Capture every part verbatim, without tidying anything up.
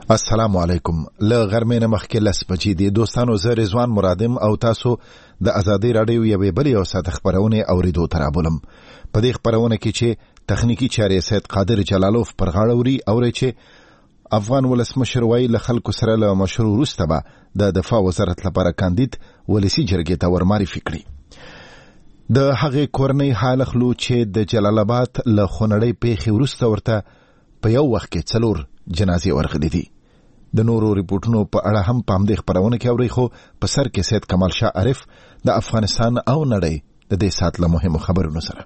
السلام علیکم. له غرمې نه مخکې لس بجې دي. دوستانو، زه رضوان مرادم او تاسو د ازادي راډیو یوې بلې او ساده خپرونې اوریدو ته رابولم. په دې خپرونه کې چې تخنیکی چارې سید قادر جلالوف پر غاړه وړي اوري چې افغان ولسمشر وایي له خلکو سره له مشروع وروسته به د دفاع وزارت لپاره کاندید ولسي جرګې ته ورمعرفي کړي. د هغې کورنۍ حال اخلو چې د جلال آباد له خونړۍ پیښې وروسته ورته په یو وخت کې څلور جنازې ورغلي دي. د نورو ریپورټونو په اړه هم په همدې خپرونه کې اورئ، خو په سر کې سید کمال شاه عارف د افغانستان او نړۍ د دې ساعت له مهمو خبرونو سره.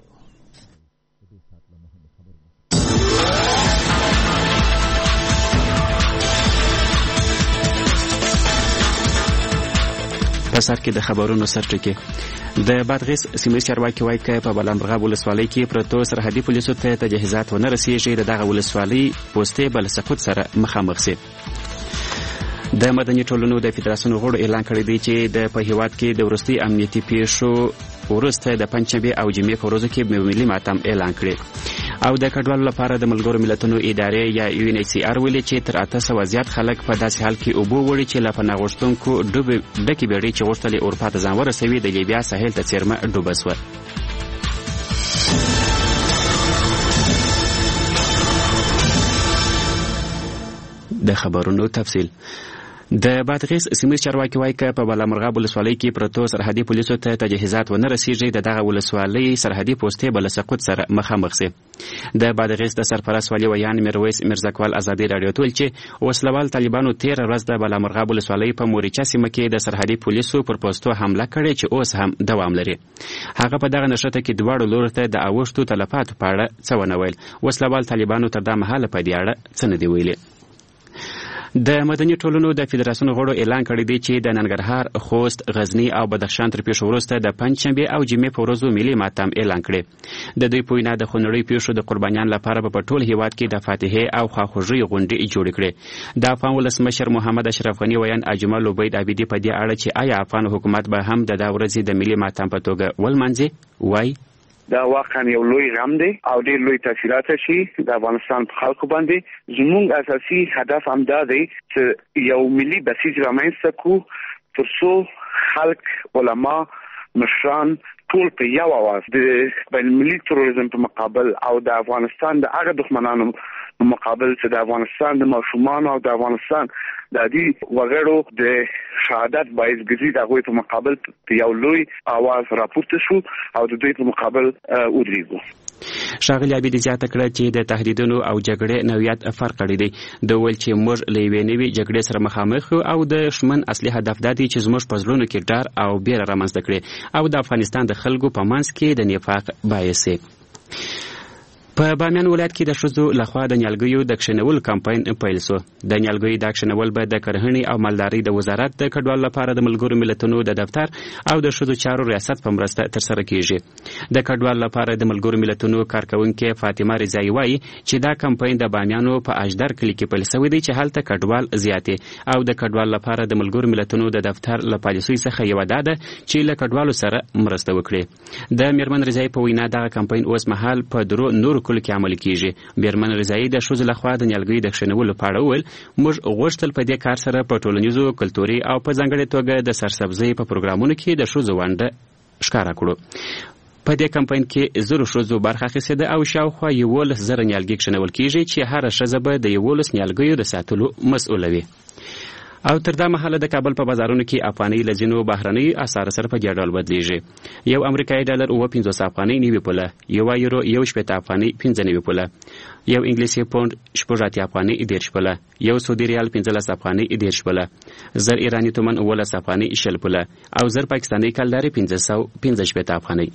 په سر کې د خبرونو سرټکی د بادغیس سیمه چارواکي وایي چې په بلمرغاب ولسوالۍ کې پروتو سرحدي پولیسو ته تجهیزات ونه رسیږي. د دغه ولسوالۍ پوسټې بل سقوط سره مخامخ سي. د مدني ټولنو د فدراسیون غړو اعلان کړی دی چې د په هیواد کې د ورستي امنیتي پیښو ورسته د پنځشنبه او جمعې په ورځو کې ملي ماتم اعلان کړی. او د کډوالو لپاره د ملګرو ملتونو ادارې یا یو ان ایچ سی آر ویلي چې تر اته سوه زیات خلک په داسې حال کې اوبو وړي چې له پناه غوښتونکو ډکې بیړۍ چې غوښتلې اروپا ته ځان ورسوي د لیبیا ساحل ته څیرمه ډوبه سوه. د خبرونو تفصیل. د بادغیس سیمه چارواکي وایي چې په بلمرغاب ولسوالۍ کې پروتو سرحدي پولیسو ته تجهیزات ونه رسیږي. د دغه ولسوالۍ سرحدي پوسټې بل سقوط سره مخامخ سي. د بادغیس د سرپرست والي ویان میرویس میرزاکوال ازادي راډیو ته ویل چې وسلوال طالبانو تیر ورځ د بلمرغاب ولسوالۍ په مورچا سیمه کې د سرحدي پولیسو پر پوسټو حمله کړې چې اوس هم دوام لري. هغه په دغه نشته کې دواړو لورو ته د اوښتو تلفاتو په اړه څه ونه ویل. وسلوال طالبانو تر دا مهاله په دې اړه څه نه دی ویلي. د مدني ټولنو د فدراسیون غړو اعلان کړی دی چې د ننګرهار، خوست، غزنی او بدخشان تر پیښو وروسته د پنځشنبه او جمعې په ورځو ملي ماتم اعلان کړی. د دوی په وینا د خونړۍ پیښو د قربانیانو لپاره په ټول هیواد کې د فاتحې او خواخوږۍ غونډې جوړې کړې. د افغان ولسمشر محمد اشرف غني ویان اجمل عبید عابدي په دې اړه چې آیا افغان حکومت به هم د دا ورځې د ملي ماتم په توګه ولمانځي وایي دا واقعا یو لوی غم دی او ډېر لوی تاثیرات شي د افغانستان په خلکو باندې. زموږ اساسي هدف هم دا دی چې یو ملي بسیج رامنځته کړو تر څو خلک، علما، مشران ټول په یو اواز د بین المللي تروریزم په مقابل او د افغانستان د هغه دښمنانو په مقابل چې د افغانستان د ماشومانو او د افغانستان د عادي وګړو د شهادت باعث ګرځي د هغوی په مقابل په یو لوی اواز راپورته شو او د دوی په مقابل ودرېږو. ښاغلي عابدي زیاته کړه چې د تهدیدونو او جګړې نوعیت فرق کړی دی. د ویل چې موږ له یوې نوې جګړې سره مخامخ او د شمن اصلي هدف دا دی چې زموږ په زړونو کې ډار او بیره رامنځته کړي او د افغانستان د خلکو په منځ کې د نفاق باعث شي. په بامیان ولایت کې د ښځو لخوا د نیالګیو د کښېنولو کمپاین پیل سو. د نیالګیو د کښېنول به د کرهڼې او مالدارۍ د وزارت د کډوالو لپاره د ملګرو ملتونو د دفتر او د ښځو چارو ریاست په مرسته ترسره کیږي. د کډوالو لپاره د ملګرو ملتونو کارکونکې فاطمه رضایي وایي چې دا کمپاین د بامیانو په اجدر کلي کې پیل شوی دی چې هلته کډوال زیات او د کډوالو لپاره د ملګرو ملتونو د دفتر له پالیسۍ څخه یو ده چې له کډوالو سره مرسته وکړي. د میرمن رضایي په وینا دغه کمپاین اوس مهال په درو نورو کلو کې عملي کیږي. میرمن رضایي د ښځو لخوا د نیالګیو د کښېنولو په اړه وویل موږ غوښتل په دې کار سره په ټولنیزو، کلتوري او په ځانګړې توګه د سرسبزۍ په پروګرامونو کې د ښځو ونډه ښکاره کړو. په دې کمپاین کې زرو ښځو برخه اخیستې ده او شاوخوا یولس زره نیالګي کښېنول کیږي چې هره ښځه به د یولس نیالګیو د ساتلو مسؤله وي. او تر دا مهاله د کابل په بازارونو کې افغانۍ له ځینو بهرنیو اسعارو سره په دې ډول بدلیږي. یو امریکایي ډالر اوه پنځوس افغانۍ نوي پوله، یو یورو یو شپېته افغانۍ پنځه نوي پوله، یو انګلیسي پونډ شپږ اتیا افغانۍ دېرش پوله، یو سعودي ریال پنځلس افغانۍ دېرش پوله، زر ایراني تومن اوولس افغانۍ شل پوله او زر پاکستاني کلدارې پنځه سوه پنځه شپېته افغانۍ.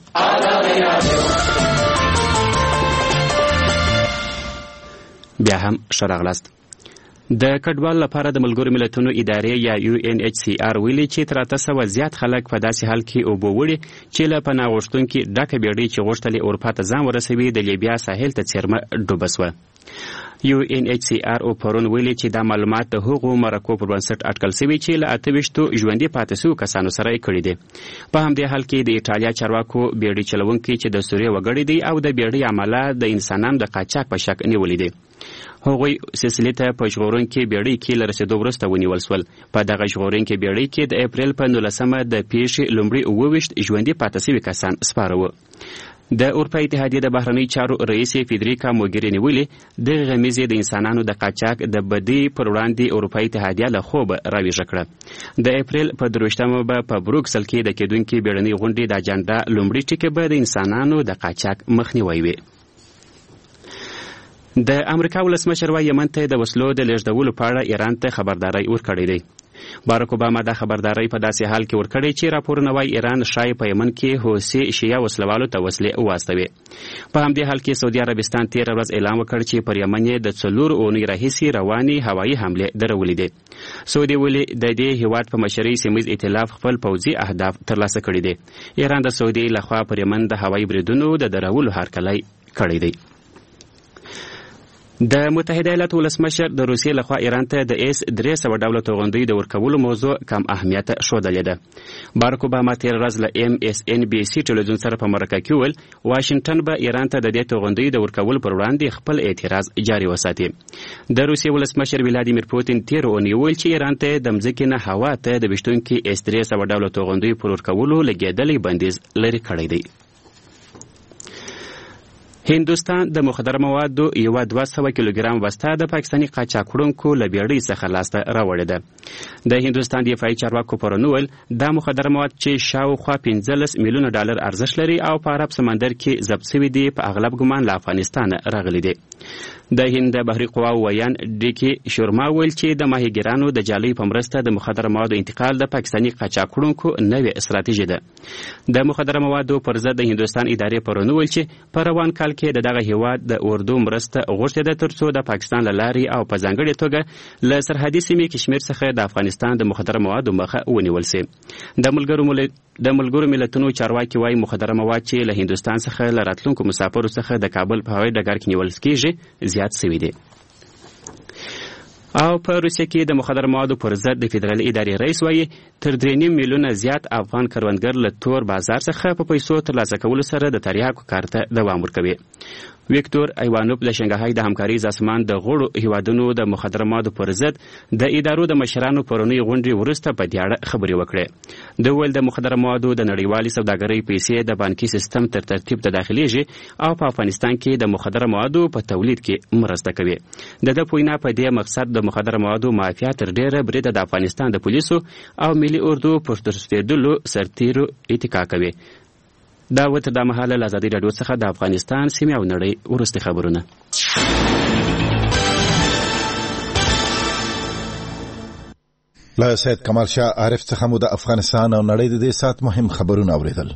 بیا هم ښه راغلاست. د کډوالو لپاره د ملګرو ملتونو ادارې یا یو ان ایچ سی آر ویلي چې تر اته سوه زیات خلک په داسې حال کې اوبو وړي چې له پناه غوښتونکي ډکه بیړۍ چې غوښتلې اروپا ته ځان ورسوي د لیبیا ساحل ته څیرمه ډوبه سوه. یو ان ایچ سی آر او پرون ویلي چې دا معلومات د هغو مرکو پر بنسټ اټکل شوي چې له اته ویشتو ژوندي پاتې شوو کسانو سره یې کړي دي. په همدې حال کې د ایټالیا چارواکو بیړۍ چلوونکي چې د سوریې وګړي دي او د بیړۍ عمله د انسانانو د قاچاق په شک نیولي دي. هغوی سیسیلي ته په ژغورونکې بیړۍ کې له رسېدو وروسته ونیول شول. په دغه ژغورونکې بیړۍ کې د اپریل په نولسمه د پیښې لومړي اووه ویشت ژوندي پاتې سوي کسان سپاره وو. د اروپا اتحادیې د بهرنۍ چارو رئیس فیدریکا موګریني ویلي دغه غمیزې د انسانانو د قاچاق د بدی پر وړاندې اروپا اتحادیه له خوبه راویښه کړه. د اپریل په درویشتمه به په بروکسل کې د کېدونکې بیړنۍ غونډې د اجنډا لومړي ټکي به د انسانانو د قاچاق مخنیوی وي. د امریکا ولسمشر وایي یمن ته د وسلو د لیږدولو په اړه ایران ته خبرداری ورکړی دی. باراک اوباما دا خبرداری په داسې حال کې ورکړی چې راپورونه وایي ایران شاید په یمن کې حوثي شیعه وسلوالو ته وسلې واستوي. په همدې حال کې سعودي عربستان تېره ورځ اعلان وکړ چې پر یمن یې د څلورو اونیو راهیسې روانې هوایي حملې درولې دي. سعودي ویلي د دې هیواد په مشرۍ سیمهیز ائتلاف خپل پوځي اهداف ترلاسه کړي دي. ایران د سعودي لخوا پر یمن د هوایي بریدونو د درولو هرکلی کړی دی. د متحده ایالاتو ولسمشر د روسیې لخوا ایران ته د ایس درې سوه ډوله توغندیو د ورکولو موضوع کم اهمیت ښودلې ده. باراک اوباما تېره ورځ له ایم اس ان بي سي ټلویزیون سره په مرکه کې وویل واشنګټن به ایران ته د دې توغندیو د ورکولو پر وړاندې خپل اعتراض جاري وساتي. د روسیې ولسمشر ولادیمیر پوتین تېره اونۍ وویل چې ایران ته د مځکې نه هوا ته د ویشتونکي ایس درې سوه ډوله توغندیو پر ورکولو لګېدلی بندیز لرې کړی دی. هندوستان د مخدره موادو یوه دوه سوه کیلوګرام بسته د پاکستاني قاچاقوړونکو له بیړۍ څخه لاسته راوړې ده. د هندوستان دفاعي چارواکو پرون وویل دا مخدره مواد چې شاوخوا پنځلس میلیونه ډالر ارزښت لري او په عرب سمندر کې ضبط سوي دي په اغلب ګمان له افغانستانه راغلي دي. د هند د بحري قواو ویان ډیکي شورما ویل چې د ماهیګیرانو د جالیو په مرسته د مخدره موادو انتقال د پاکستاني قاچاقوړونکو نوې استراتیژي ده. د مخدره موادو پر ضد د هندوستان ادارې پرون ویل چې په روان کال کې د دغه هیواد د اردو مرسته غوښتې ده ترڅو د پاکستان له لارې او په ځانګړې توګه له سرحدي سیمې کشمیر څخه د افغانستان د مخدره موادو مخه ونیول سي. د ملګرو د ملګرو ملتونو چارواکي وایي مخدره مواد چې له هندوستان څخه له راتلونکو مسافرو څخه د کابل په هوایي ډګر کې نیول کېږي زیات سوي دي. او په روسیه کې د مخدره موادو پر ضد د فدرالي ادارې رئیس وایي تر درې نیم میلیونه زیات افغان کروندګر له تور بازار څخه په پیسو ترلاسه کولو سره د تریاکو کار ته دوام ورکوي. ویکتور ایوانوف له شنګهای د همکارۍ سازمان د غړو هیوادونو د مخدره موادو پر ضد د ادارو د مشرانو پرونی غونډې وروسته په دې اړه خبرې وکړې. د ویل د مخدره موادو د نړیوالې سوداګرۍ پیسې د بانکي سیستم تر ترتیب ته داخليږي او په افغانستان کې د مخدره موادو په تولید کې مرسته کوي. د د پوینا په دې مقصد د مخدره موادو مافیا تر ډیره بریده د افغانستان د پولیسو او ملي اردو پر ترستېدلو سرتیرو اتکا کوي. دا و تر دا مهاله له ازادي راډیو څخه د افغانستان سیمې او نړۍ وروستي خبرونه. له سید کمال شاه عارف څخه مو د افغانستان او نړۍ د دې سات مهم خبرونه اوریدل.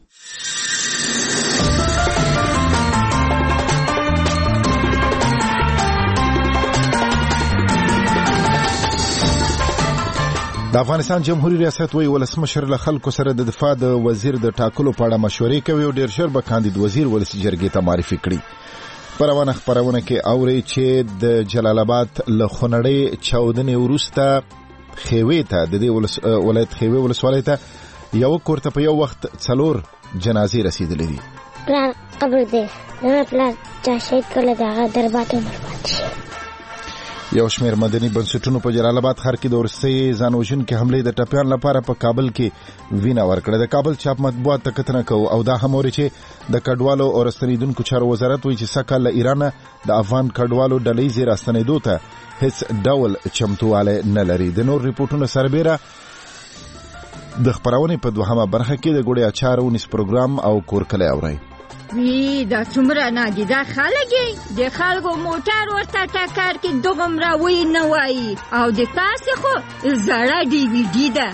د افغانستان جمهوریت ریاست وی ولسمشر له خلکو سره د دفاع د وزیر د ټاکلو په اړه مشورې کوي او ډیر ژر به کاندید وزیر ولسی جرګې ته معرفي کړي. پروانه خبرونه کې اوري چې د جلال آباد له خنړې چاودنې وروسته خیوې ته د دې ولایت خیوې ولسوالۍ ته یو کورته په یو وخت څلور جنازې رسیدلې دي. پلان قبر دی نه پلان چې شهید کله دا درباته برباد شي. یو شمېر مدني بنسټونو په جلال آباد ښار کې د ورستۍ ځانوژونکې حملې د ټپیان لپاره په کابل کې وینه ورکړه. د کابل چاپ مطبوعات ته کتنه کوو او دا هم اوري چې د کډوالو او راستنېدونکو چارو وزارت وایي چې سږ کال له ایرانه د افغان کډوالو ډلهییزې راستنېدو ته هیڅ ډول چمتووالی نه لري. د نور ریپورټونو سربیره د خپرونې په دوهمه برخه کې د ګوړې اچار ونیس پروګرام او کورکلی اورئ. وی دا څومره نادیده خلک د خلکو موټر ورته ټکر کې دومره وی نه وایي او د تاسې خو زړه ډي وي ډي ده.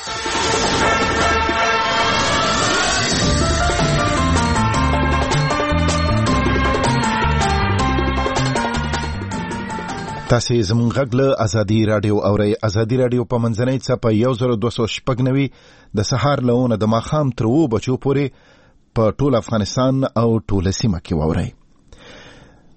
تاسې زموږ غږ له ازادي راډیو اورئ. ازادي راډیو په منځنۍ څپه یو زر دوه سوه شپږ نوي د سهار له اونه د ماښام تر اوو بجو پورې په ټول افغانستان او ټوله سیمه کې واورئ.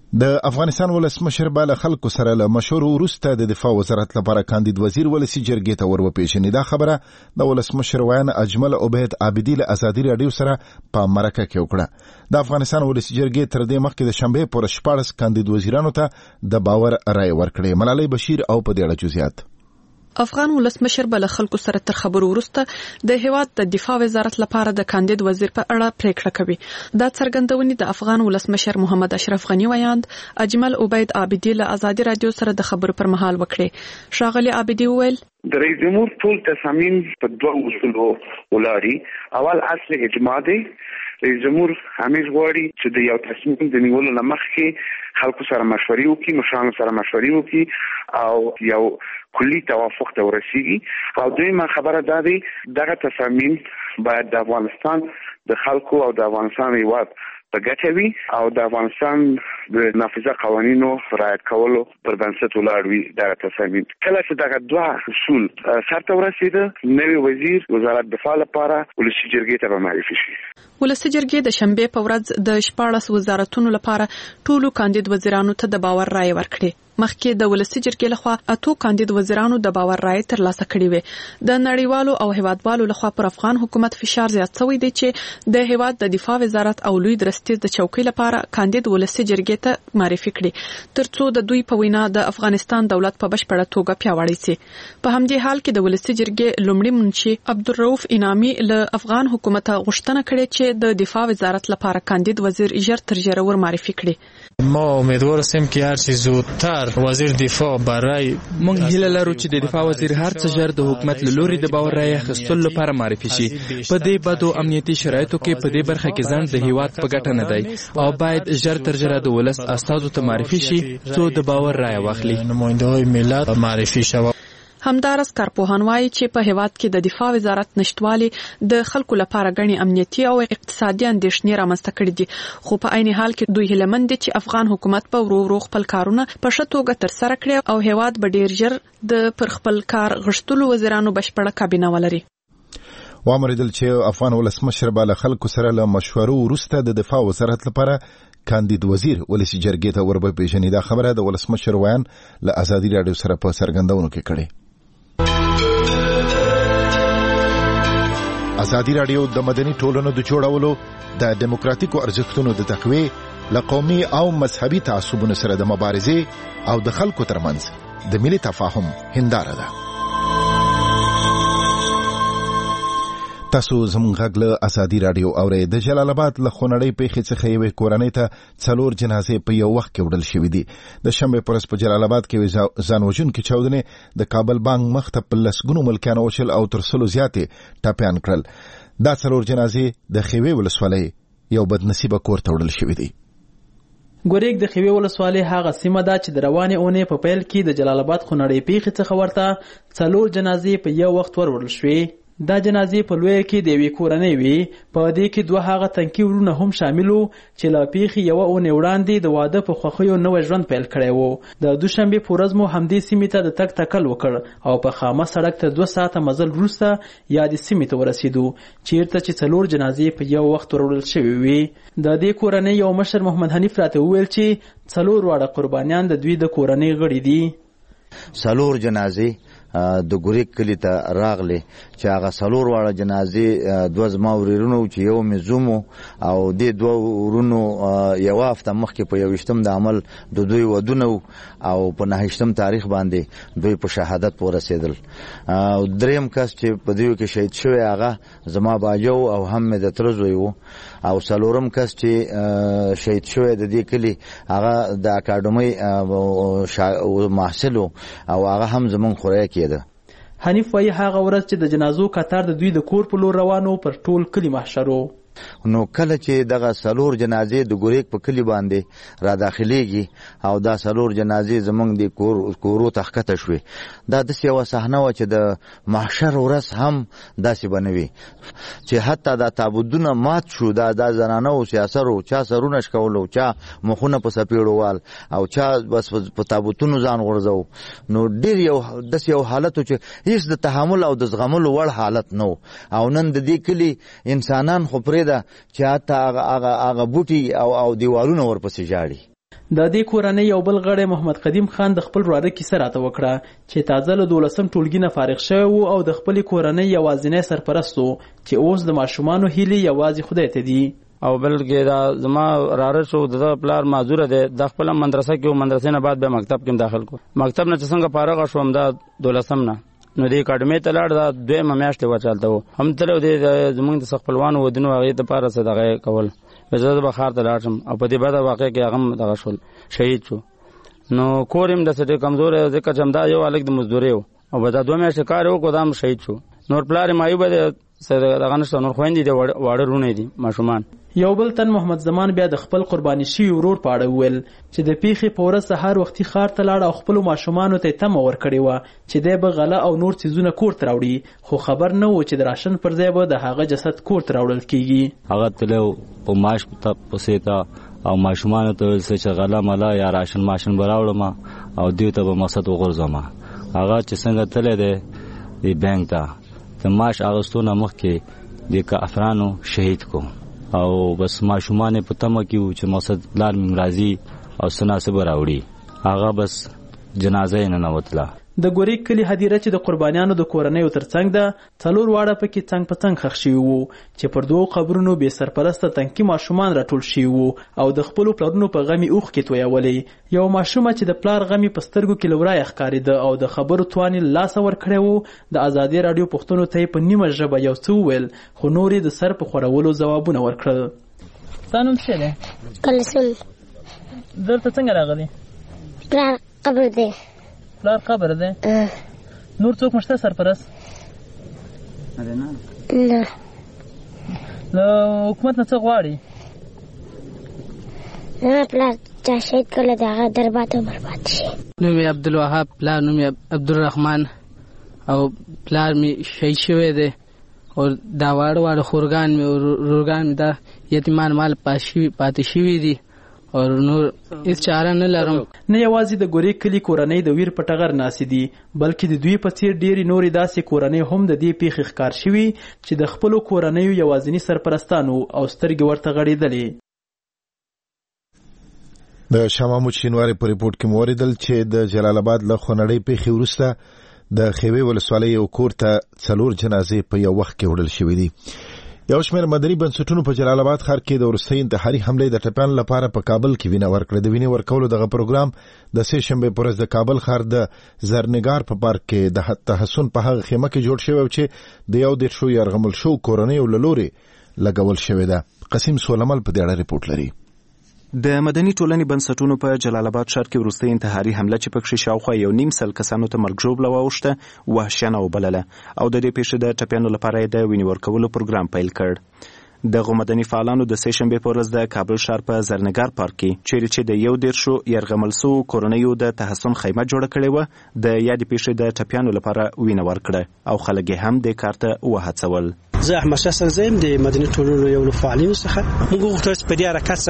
د افغانستان ولسمشر به له خلکو سره له مشورو وروسته د دفاع وزارت لپاره کاندید وزیر ولسي جرګې ته ور وپېژني. دا خبره د ولسمشر ویان اجمل عبید عابدي له ازادي راډیو سره په مرکه کې وکړه. د افغانستان ولسي جرګې تر دې مخکې د شنبې پر شپاړس کاندید وزیرانو ته د باور رایې ورکړې. ملالۍ بشیر او په دې اړه جزئیات. افغان ولسمشر بل خلکو سره تر خبرو وروسته د هیواد د دفاع وزارت لپاره د کاندید وزیر په اړه پریکړه کوي. دا څرګندونې د افغان ولسمشر محمد اشرف غنی ویاند اجمل عبید عابدي له ازادي راډیو سره د خبرو پر مهال وکړي. شاغلی عابدي وویل د رئیس جمهور ټول تصامیم په دوه اصولو ولاړی. اول اصل اجماع دی. رئیس جمهور همیش غواړي چې د یو تصمیم د نیولو نه مخکې خلکو سره مشورې وکړي، مشرانو سره مشورې وکړي او یو کلی توافق ته ورسیږي. او دویمه خبره دا دی دغه تصامیم باید د افغانستان د خلکو او د افغانستان هیواد په ګټه وي او د افغانستان د نافذه قوانینو رعایت کولو پر بنسټ ولاړ وي. دغه تصامیم کله چې دغه دوه اصول سرته ورسېده، نوی وزیر وزارت دفاع لپاره ولسي جرګې ته به معرفي شي. ولسي جرګې د شنبې په ورځ د شپاړس وزارتونو لپاره ټولو کاندید وزیرانو ته د باور رایې ورکړې. مخکې د ولسي جرګې لخوا اتو کاندید وزیرانو د باور رایې ترلاسه کړې وې. د نړیوالو او هیوادوالو لخوا پر افغان حکومت فشار زیات شوی دی چې د هیواد د دفاع وزارت او لوی درستیز د چوکۍ لپاره کاندید ولسي جرګې ته معرفي کړي ترڅو د دوی په وینا د افغانستان دولت په بشپړه توګه پیاوړی شي. په همدې حال کې د ولسي جرګې لومړي منشي عبدالرؤف انعامي له افغان حکومت غوښتنه کړې چې د دفاع وزارت لپاره کاندید وزیر ژر تر ژره ور معرفي کړي. ما امیدوار هستیم که هر چه زودتر وزیر دفاع برای موږ هیله لرو چې د دفاع وزیر هر څه ژر د حکومت له لوري د باور رایې اخیستلو لپاره معرفي شي. په دې بدو امنیتي شرایطو کې په دې برخه کې ځنډ د هیواد په ګټه نه دی او باید ژر تر ژره د ولس استازو ته معرفي شي څو د باور رایې واخلي. نماینده‌های ملت معرفي شوه. همدارس کارپوهان وایي چې په هیواد کې د دفاع وزارت نشټوالي د خلکو لپاره غني امنیتي او اقتصادي اندېښنې رامنځته کړې دي، خو په عین حال کې دوی هیله مند دي چې افغان حکومت په ورو ورو خپل کارونه په ښه توګه ترسره کړي او هیواد به ډیر ژر د پر خپل کار غښتلو وزیرانو بشپړه کابینه ولري. وامریدل چې افغان ولسمشر به له خلکو سره له مشورو وروسته د دفاع وزارت لپاره کاندید وزیر ولسي جرګې ته ور وپېژني. دا خبره د ولسمشر ویان له ازادي راډیو سره په څرګندونو کې کړې. ازادي راډیو د مدني ټولنو د جوړولو د دیموکراتیکو ارزښتونو د تقویې له قومي او مذهبي تعصبونو سره د مبارزې او د خلکو ترمنځ د ملي تفاهم هنداره ده. تاسو زموږ غږ له ازادي راډیو اورئ. د جلال آباد له خونړۍ پیښې څخه یوې کورنۍ ته څلور جنازې په یو وخت کې وړل شوې دي. د شنبې په ورځ په جلال آباد کې ځان وژونکي چاودنې د کابل بانک مخ ته په لسګونو ملکیان وشل او تر سلو زیاتې ټپیان کړل. دا څلور جنازې د خیوې ولسوالۍ یو بدنصیبه کور ته وړل شوې دي. ګوریک د خیوې ولسوالۍ هغه سیمه ده چې د روانې اونۍ په پیل کې د جلال آباد خونړۍ پیښې څخه ورته څلور جنازې په یو وخت وروړل شوې. دا جنازې په لویه کې د یوې کورنۍ وي. په دې کې دوه هغه تنکي ورونه هم شامل وو چې له پیښې یوه اونۍ وړاندې د واده په خوښیو نوی ژوند پیل کړی و. د دوشنبې په ورځ مو همدې سیمې ته د تګ تکل وکړ او په خامه سړک ته دوه ساعته مزل وروسته یادې سیمې ته ورسېدو چیرته چې څلور جنازې په یو وخت وروړل شوې وي. د دې کورنۍ یو مشر محمد حنیف راته وویل چې څلور واړه قربانیان د دوی د کورنۍ غړي دي. څلور جنازې د ګوریک کلی ته راغلی چې هغه څلور واړه جنازې دوه زما ورېرونو چې یو مې زوم او دې دوه ورونو یوه هفته مخکې په یوویشتم د عمل د دوی ودونه او په نهه تاریخ باندې دوی په شهادت ورسېدل. دریم کس چې په دوی کې شهید شوی هغه زما باجو او هم مې د تره زوی و او څلورم کس چې شهید شوی د دې کلي هغه د اکاډمۍ محصل او هغه هم زمونږ خوریه کېده. حنیف وایي هغه ورځ چې د جنازو قطار د دوی د کور په لور روانو پر ټول کلي محشر و. نو کله چې دغه څلور جنازې د ګوریک په کلي باندې را داخليږي او دا څلور جنازې زمونږ د کور کورو ته ښکته شوې، دا داسې یوه صحنه وه چې د محشر ورځ هم داسې به نه وي چې حتی دا تابوتونه مات شو. دا دا زنانه و سیاسرو چا سرونه شکولو، چا مخونه په سپېړو وال او چا بس په تابوتونو ځان غورځو. نو ډېر یو داسې یو حالت و چې هېڅ د تحمل او د زغملو وړ حالت نه و. او نن د دې کلي انسانان خو پرې چې حتی هغه هغه بوټي او او دیوالونه ورپسې جاړي. د دې کورنۍ یو بل غړی محمد قدیم خان د خپل وراره کیسه راته وکړه چې تازه له دولسم ټولګي نه فارغ شوی و او د خپلې کورنۍ یوازینی سرپرست و چې اوس د ماشومانو هیلې یوازې خدای ته دي. او بلکې دا زما راره شو د پلار معذوره دی د خپل مدرسه کې او مدرسې نه بعد به مکتب کې داخل کو مکتب نه چې څنګه فارغ شوم دا دولسم نه نو د اکاډمي ته لاړ دا دویمه میاشت وچالته و هم تر دې زمونږ د خپلوانو ودونو هغه ته پاره صدقه کول وزه به خار ته لاړم او په دې بعد واقع کې هغه دغه شول شهید شو. نو کورم د سټي کمزور ځکه چې دا یو الګ د مزدوري او به دا دوه میاشتې کار وکړ دام شهید شو. نور پلار مایوب دی سره دغه نشته نور خويندې دی واړه رونه دي ماشومان. یو بل تن محمد زمان بیا د خپل قرباني شوي ورور په اړه وویل چې د پیښې په ورځ سهار وختي ښار ته لاړ او خپلو ماشومانو ته یې تمه ورکړې وه چې دی به غله او نور څیزونه کور ته راوړي خو خبر نه و چې د راشن پر ځای به د هغه جسد کور ته راوړل کیږي. هغه تللی په معاش پسې ته او ماشومانو ته ویل چې غله مله یا راشن ماشن به راوړم او دوی ته به مقصد وغورځوم. هغه چې څنګه تللی دی د بینک ته د معاش اخیستو نه مخکې د کافرانو شهید کو او بس ماشومان په تمه کې و چې مقصد لار مې راځي او سناسب راوړي هغه بس جنازه یې ننوتله. د ګوریک کلي هدیره چې د قربانیانو د کورنیو ترڅنګ ده څلور واړه پکې څنګ په څنګ ښخ شوي وو چې پر دوو قبرونو بې سرپرسته تنکي ماشومان راټول شوي وو او د خپلو پلرونو په غمې اوښکې تویولې. یو ماشومه چې د پلار غمې په سترګو کې له ورایه ښکارېده او د خبرو توان یې له لاسه ورکړی و د ازادي راډیو پوښتنو ته یې په نیمه ژبه یو څه وویل خو نور یې د سر په خوړولو ځوابونه ورکړل. ستا نوم څه دی؟ کلثوم. دلته څنګه راغلی؟ پلار قبر دی. پلار قبر دی؟ نور څوک مشته سرپرست؟ نه. له حکومت نه څه غواړي؟ نه پلار چا شهید کړی دی هغه دربات او برباد شي. نوم یې عبدالوهاب پلار نوم یې عبدالرحمن او پلار مې شهید شوی دی او دا واړه واړه خورګان مې او رورګان مې دا یتیمان مال پاتې شوي دي او نور هیڅ چاره نه لرم. نه یوازې د ګوریک کلي کورنۍ د ویر په ټغر ناستې دي بلکې د دوی په څیر ډېرې نورې داسې کورنۍ هم د دې پیښې ښکار شوي چې د خپلو کورنیو یوازیني سرپرستان وو او سترګې ورته غړېدلې. د شاه محمود شینواري په ریپورت کې مو اوریدل چې د جلال آباد له خونړۍ پیښې وروسته د خیوې ولسوالۍ یو کور ته څلور جنازې په یو وخت کې وړل شوې دي. یو شمېر مدني بنسټونو په جلال آباد ښار کې د وروستۍ انتحاري حملې د ټپیانو لپاره په کابل کې وینه ورکړه. د وینې ورکولو دغه پروګرام د سې شنبې په ورځ د کابل ښار د زرنګار په پارک کې د تحسن په هغه خیمه کې جوړ شوی چې د یو دېرشو یرغمل شوو کورنیو له لورې لګول شوې ده. قسیم سولمل په دې اړه ریپورټ لري. د مدني ټولنې بنسټونو په جلال آباد ښار کې وروستۍ انتحاري حمله چې پکښې شاوخوا یو نیم سل کسانو ته مرګ ژوبله واوښته وحشیانه وبلله او د دې پیښې د ټپیانو لپاره یې د وینې ورکولو پروګرام پیل کړ. دغه مدني فعالانو د سې شنبې په ورځ د کابل ښار په زرنګار پارک کې چیرې چې د یو دېرشو یرغمل سوو کورنیو د تحسن خیمه جوړه کړې وه د یادې پیښې د ټپیانو لپاره وینه ورکړه او خلک یې هم دې کار ته وهڅول. زه احمد شاه سنزیم د مدني ټولنو یو له فعالینو څخه موږ غوښتل چې په دې حرکت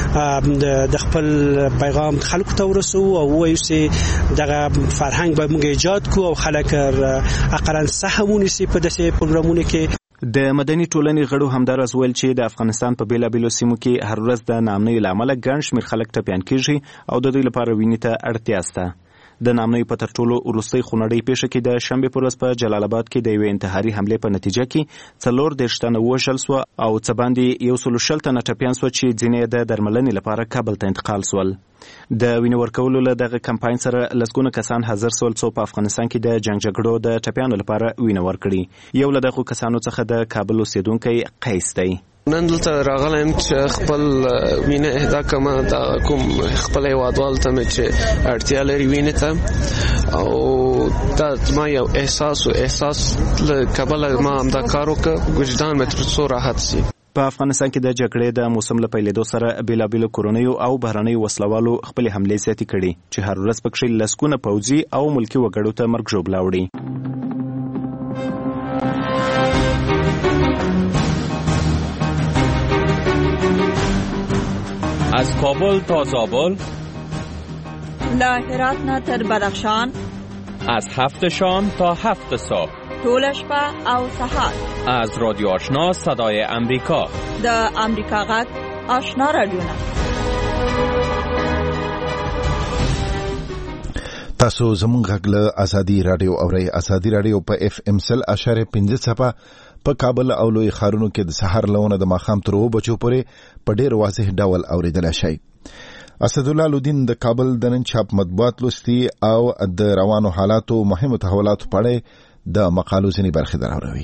سره د خپل پیغام خلکو ته ورسو او ووایو چې دغه فرهنګ به موږ ایجاد کړو او خلک اقلا سهم ونیسي په داسې پروګرامونو کې. د مدني ټولنې غړو همداراز ویل چې د افغانستان په بیلابیلو سیمو کې هر ورځ د ناامنیو له امله ګڼ شمېر خلک ټپیان کېږي او د دوی لپاره وینې ته اړتیا شته. د ناامنیو په تر ټولو وروستۍ خونړۍ پیښه کې د شنبې په ورځ په جلال آباد کې د یوې انتحاري حملې په نتیجه کې څلور دېرش تنه ووژل سوه او څه باندې یو سل شل تنه ټپیان سوه چې ځینې یې د درملنې لپاره کابل ته انتقال سول. د وینې ورکولو له دغه کمپاین سره لسګونه کسان حاضر سول څو په افغانستان کې د جنګ جګړو د ټپیانو لپاره وینه ورکړي. یو له دغو کسانو څخه د کابل اوسیدونکی قیس دی. نن دلته راغلی یم چې خپل وینه اهدا کړم د کوم خپل هېوادوالو ته مې چې اړتیا لري وینې ته او دا زما یو احساس و احساس له کبله ما همدا کار وکړ وجدان مې تر څو راحت سي. په افغانستان کې د جګړې د موسم له پیلېدو سره بیلابیلو کورنیو او بهرنیو وسلوالو خپلې حملې زیاتې کړي چې هر ورځ پکښې لسګونه پوځي او ملکي وګړو ته مرګ ژوبله وړي. از کابل تا زابل، له هرات نه تر بدخشان، از هفت شام تا هفت صبح، طول شپه او سحر، از رادیو آشنا صدای امریکا، د امریکا غږ آشنا رادیو نه تاسو زموږ غږ له ازادي رادیو اورئ. ازادي رادیو په اف ام سل اشاره پنځه څپه په کابل او لوی ښارونو کې د سحر لونه د ماښام تر اوو بجو پورې په ډېر واضح ډول اوریدلی شئ. اسدالله لودین د کابل د نن چاپ مطبوعات لوستي او د روانو حالاتو مهمو تحولاتو په اړه د مقالو ځینې برخې دراوروي.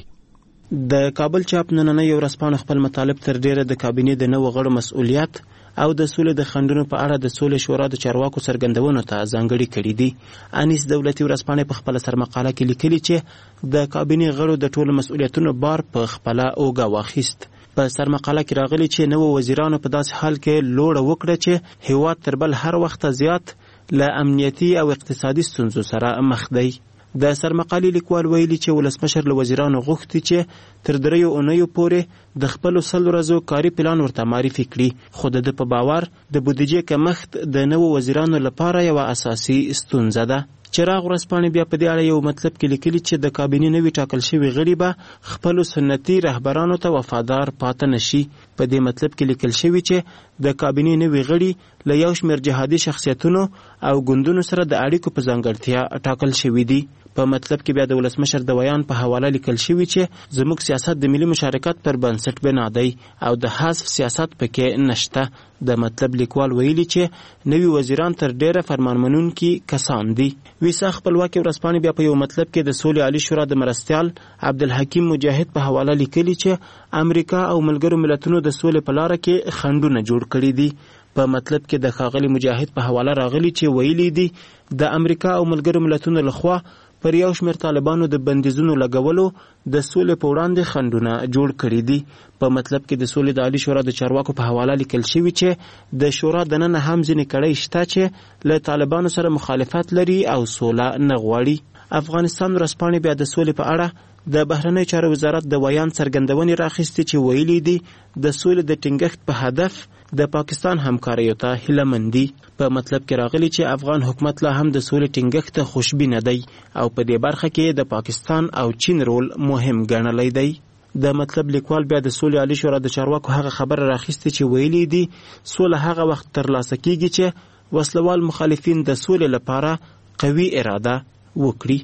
د کابل چاپ نننۍ ورځپاڼه خپل مطالب تر ډیره د کابینې د نوو غړو مسؤلیت او د سولې د خنډونو په اړه د سولې شورا د چارواکو څرګندونو ته ځانګړي کړي دي. انیس دولتي ورځپاڼه په خپل سرمقاله کې لیکلي چې د کابینې غړو د ټولو مسؤلیتونو بار په خپل اوګه واخیست. په سرمقاله کې راغلي چې نو وزیرانو په داسې حال کې لوړه وکړه چې هیواد تر بل هر وخت زیات له امنیتي او اقتصادي ستونزو سره مخ دی. د سرمقالي لیکوال ویلي چې ولسمشر له وزیرانو غوښتي چې تر دریو اونیو پورې د خپل سل ورځو کاري پلان ورته معرفي کړي، خو د په باور د بودیجې کمښت د نوو وزیرانو لپاره یو اساسي ستونزه ده. چراغ ورځپاڼه بیا په دې اړه یو مطلب کې لیکلي چې د کابینې نوي ټاکل شوي غړي به خپل سنتي رهبرانو ته وفادار پاتې نشي. په دې مطلب کې لیکل شوی چې د کابینې نوي غړي له یو شمېر جهادي شخصیتونو او ګوندونو سره د اړیکو په ځانګړتیا ټاکل شوي دي. په مطلب کې بیا د ولسمشر د بیان په حواله لیکل شوی چې زموږ سیاست د ملي مشارکت پر بنسټ بنا دی او د حذف سیاست پکې نشته. د مطلب لیکوال ویلي چې نوي وزیران تر ډیره فرمانمنونکي کسان دي. ویسا خپلواکي ورځپاڼه بیا په یو مطلب کې د سولې عالی شورا د مرستیال عبدالحکیم مجاهد په حواله لیکلي چې امریکا او ملګرو ملتونو د سولې په لاره کې خنډونه جوړ کړي دي. په مطلب کې د ښاغلي مجاهد په حواله راغلي چې ویلي دي د امریکا او ملګرو ملتونو لخوا پر یو شمېر طالبانو د بندیزونو لګولو د سولې په وړاندې خنډونه جوړ کړي دي. په مطلب کې د سولې د عالی شورا د چارواکو په حواله لیکل شوي چې د شورا دننه هم ځینې کړۍ شته چې له طالبانو سره مخالفت لري او سوله نه غواړي. افغانستان ورځپاڼه بیا د سولې په اړه د بهرنی چارو وزارت د بیان څرګندونې راخیستې چې ویلي دي د سولې د ټینګښت په هدف د پاکستان همکاریو ته هیله مندي. په مطلب کې راغلي چې افغان حکومت لا هم د سولې ټینګښت ته خوشبینه دی او په دې برخه کې د پاکستان او چین رول مهم ګڼلی دی. د مطلب لیکوال بیا د سولې عالی شورا د چارواکو هغه خبره راخیستې چې ویلي دي سوله هغه وخت ترلاسه کیږي چې وسلوال مخالفین د سولې لپاره قوي اراده وکړي.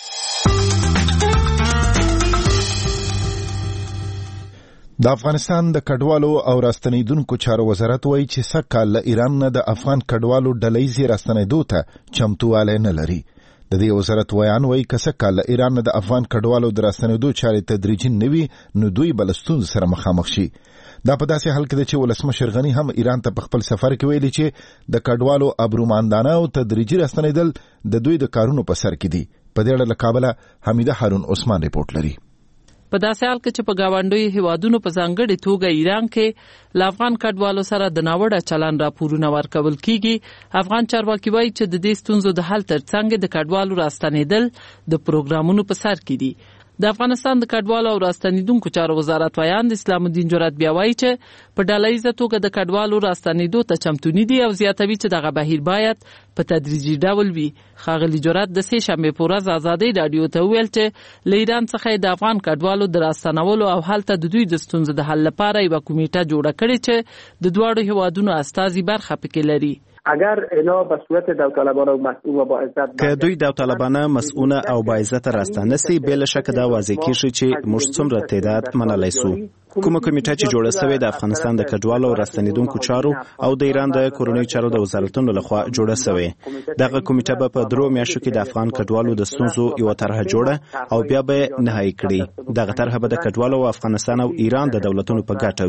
د افغانستان د کډوالو او راستنیدونکو چارو وزارت وایي چې سږ له ایران نه د افغان کډوالو ډلهیزې راستنیدو ته چمتووالی نه لري. د دې وزارت ویان وایي که سږ له ایران نه د افغان کډوالو د راستنیدو چارې تدریجي نه وي نو دوی به له ستونزو سره مخامخ شي. دا په داسې حال کې ده چې ولسمشر غني هم ایران ته په خپل سفر کې ویلي چې د کډوالو ابروماندانه او تدریجي راستنیدل د دوی د کارونو په سر کې دي. په دې اړه له کابله حمیده هارون عثمان رپورټ لري. په داسې حال کې چې په گاونډیو هیوادونو په ځانګړې توګه ایران کې له افغان کډوالو سره د ناوړه چلن راپورونه ورکول کیږي، افغان چارواکي وایي چې د دې ستونزو د حل ترڅنګ د کډوالو راستنیدل د پروګرامونو په سر کې دي. د افغانستان د کډوالو او راستنیدونکو چارو وزارت ویان د اسلام الدین جرأت بیا وایي چې په ډلهیزه توګه د کډوالو راستنیدو ته چمتو نه دي او زیاتوي چې دغه بهیر باید په تدریجي ډول وي. ښاغلي جرأت د سې شنبې په ورځ ازادۍ راډیو ته وویل چې له ایران څخه د افغان کډوالو د راستنولو او هلته د دوی د ستونزو د حل لپاره یوه کمیټه جوړه کړې چې د دواړو هیوادونو استازي برخه پکې لري. اگر اینا به صورت داوطلبانه و مسئول و با عزت که دوی داوطلبانه مسئول او با عزت راستنه سي بل شک دا واضح کیږي چې موږ څومره تعداد منلای سو. کومه کمیټه چې جوړه شوې د افغانستان د کډوالو او راستنیدونکو چارو او د ایران د کورنیو چارو د وزارتونو لخوا جوړه شوې. دغه کمیټه به په درو میاشتو کې د افغان کډوالو د ستونزو یو طرحه جوړه او بیا به نهایی کړي. دغه طرحه به د کډوالو او افغانستان او ایران د دولتونو په ګټه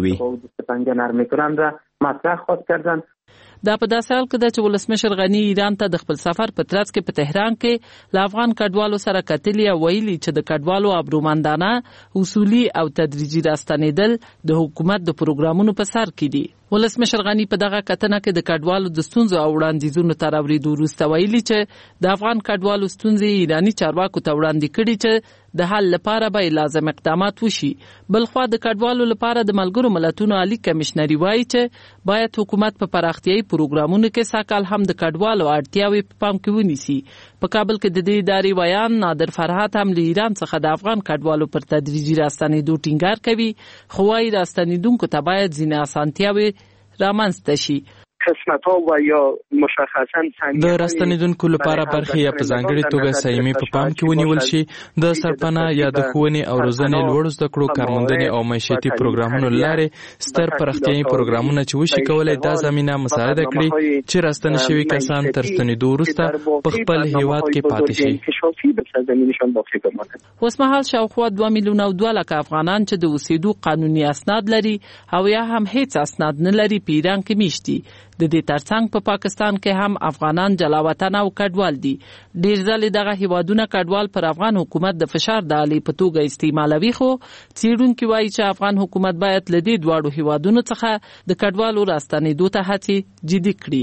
وي. مطرح خواست کردن. دا په داسې حال کې ده چې ولسمشر غني ایران ته د خپل سفر په ترڅ کې په تهران کې له افغان کډوالو سره کتلي او ویلي چې د کډوالو ابرومندانه اصولي او تدریجي راستنیدل د حکومت د پروګرامونو په سر کې دي. ولسمشر غني په دغه کتنه کې د کډوالو د ستونزو او وړاندیزونو تر اورېدو وروسته ویلي چې د افغان کډوالو ستونزې ایراني چارواکو ته وړاندې کړي چې د حل لپاره به لازم اقدامات وشي. بلخوا د کډوالو لپاره د ملګرو ملتونو عالی کمشنري وایي چې باید حکومت په پراختیايي پروګرامونو کې ساکال هم د کډوالو اړتیاوې په پام کې ونیسي. په کابل کې د دې ادارې ویان نادر فرحات هم له ایران څخه د افغان کډوالو پر تدریجي راستنېدو ټینګار کوي، خو وايي راستنېدونکو ته باید ځینې اسانتیاوې رامنځته شي. قسمت‌ها و یا مشخصا د راستنیدونکو لپاره برخې یا په ځانګړي توګه سایمې په پام کې ونیول شي. د سرپناه یا د ښوونې او روزنې لوړو زده کړو کارموندنې او معیشتي پروګرامونو لارې ستر پراختیایي پروګرامونه چې وشي کولای دا زمینه مساعده کړي چې راستنې شوي کسان تر ستنېدو وروسته په خپل هیواد کې پاتې شي. اوس مهال شاوخوا دوه میلیونه او دوه لکه افغانان چې د اوسېدو قانوني اسناد لري او یا هم هیڅ اسناد نه لري په ایران کې میشت دي. د دې ترڅنګ په پاکستان کې هم افغانان جلا وطن او کډوال دي. ډیر ځلې دغه هیوادونه کډوال پر افغان حکومت د فشار د آلې په توګه استعمالوي، خو څېړونکي وایي چې افغان حکومت باید له دې دواړو هیوادونو څخه د کډوالو راستنېدو ته هڅې جدي کړي.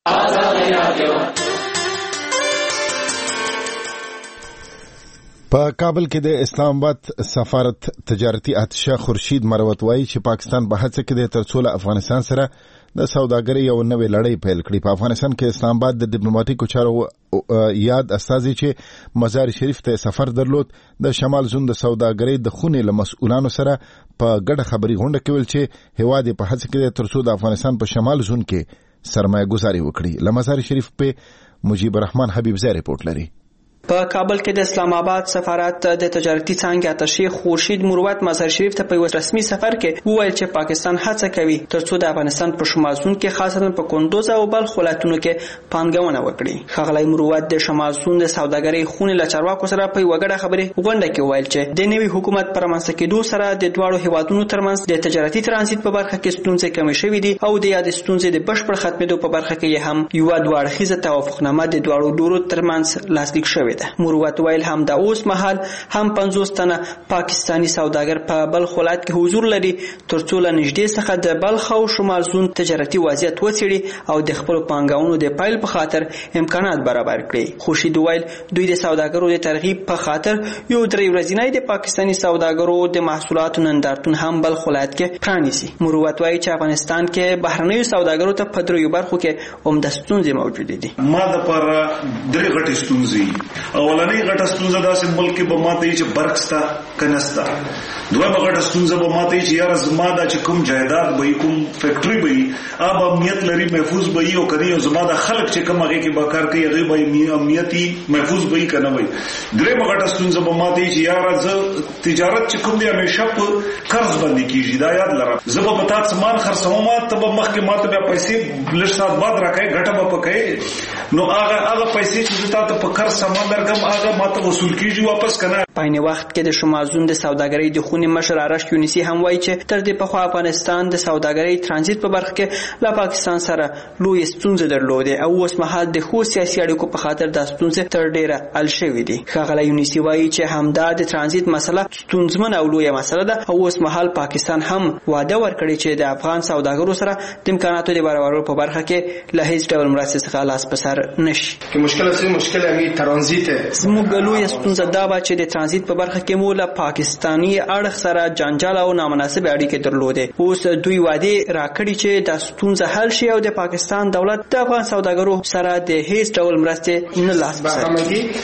په کابل کې د اسلام آباد سفارت تجارتي اتشه خورشید مروت وایي چې پاکستان په هڅه کې د ترڅو له افغانستان سره د سوداګرۍ یو نوې لړۍ پیل کړي. په افغانستان کې اسلام آباد د ډیپلوماټیکو چارو یاد استازي چې مزار شریف ته سفر درلود د شمال زون د سوداګرۍ د خونې له مسؤلانو سره په ګډه خبري غونډه کې ویل چې هیواد په هڅه کې د ترڅو د افغانستان په شمال زون کې سرمایه گذاري وکړي. له مزار شریف په مجيب الرحمن حبیب زه ریپورت لري. په کابل کې د اسلام آباد سفارت د تجارتي څانګې اتشې خورشید مروت مزار شریف ته په یو رسمي سفر کې وویل چې پاکستان هڅه کوي ترڅو د افغانستان په شمال زون کې خاصتا په کندوز او بلخ ولایتونو کې پانګونه وکړي. ښاغلی مروت د شمال زون د سوداګرۍ خونې له چارواکو سره په یو ګډه خبرې غونډه کې وویل چې د نوي حکومت پر رامنځته کېدو سره د دواړو هیوادونو ترمنځ د تجارتي ترانزیت په برخه کې ستونزې کمې شوې دي او د یاد ستونزې د بشپړ ختمېدو په برخه کې هم یو دوه اړخیزه توافقنامه د دواړو ډولو ترمنځ لاسلیک شوې ده. مروت هم د اوس مهال هم پنځوس تنه پاکستانی سوداګر په بلخ ولایت کې حضور لري ترڅو له نږدې څخه د بلخ او شمال زون تجارتي وضعیت وڅېړي او د خپل پانګونو د پیل په خاطر امکانات برابر کړي. خوشید ویل دوی د سوداګرو د ترغیب په خاطر یو درې ورځې د پاکستانی سوداګرو د محصولاتو نندارتون هم بلخ ولایت کې پرانیسي. مروت وایي چې افغانستان کې بهرنیو سوداګرو ته په دریو برخو کې عمده ستونزې موجودې دي. ما د پر درې غټې ستونزې اولنۍ غټه ستونزه داسې ملک کې به ماته یې چې برق ستا کنستا. دویمه غټه ستونزه به ماته یې چې یاره زما دا چې کوم جایداد به کوم فیکټري به اب امنیت لري محفوظ به یو کوي او زما دا خلک چې کوم هغه کې به کار کوي هغه به امنیتي محفوظ به کنه وي. درېمه غټه ستونزه به ماته یې چې یاره ز تجارت چې کوم دی همیشه په قرض باندې کیږي. دا یاد لره زه به پتا سامان خرڅوم ما ته به مخکې ماته بیا پیسې لږ سات بعد راکې غټه به پکې نو هغه هغه پیسې چې تاسو په قرض سامان درکم هغه ماته وصول کیږي واپس کنه. په عین وخت کې د شمال زون د سوداګرۍ د خونې مشر آرش یونیسی هم وایي چې تر دې پخوا افغانستان د سوداګرۍ ترانزیت په برخه کې له پاکستان سره لوی ستونزې درلودې او اوس مهال د خو سیاسي اړیکو په خاطر د ستونزې تر ډیره حل شوې دي. ښاغلی یونیسی وایي چې همدا د ترانزیت مسله ستونزمنه او لویه مسله ده او اوس مهال پاکستان هم وعده ورکړي چې د افغان سوداګرو سره د امکاناتو د برابرولو په برخه کې له هیڅ ډول مرستې څخه لاس په سر نشي. که مشکل اصلي مشکل همي ترانزیت زموږ لویه ستونزه دا به چې د ترانزیت په برخه کې مو له پاکستاني اړخ سره جنجال او نامناسب اړیکې درلودې. اوس دوی وعده راکړي چې د ستونزه حل شي او د پاکستان دولت د افغان سوداګرو سره د هیڅ ډول مرستې نه لاس په سر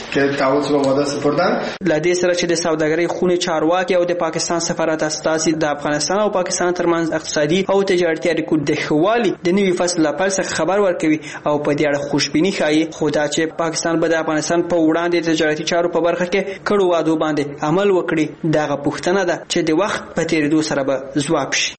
له دې سره چې د سوداګرۍ خونې چارواکي او د پاکستان سفارت استازي د افغانستان او پاکستان ترمنځ اقتصادي او تجارتي اړیکو د ښهوالي د نوي فصل لپاره څخه خبر ورکوي او په دې اړه خوشبیني ښایي. خو دا چې پاکستان به د افغانستان په وړاندې تجارتي چارو په برخه کې کړو وعدو باندې عمل وکړي دغه پوښتنه ده چې د وخت په تیریدو سره به ځواب شي.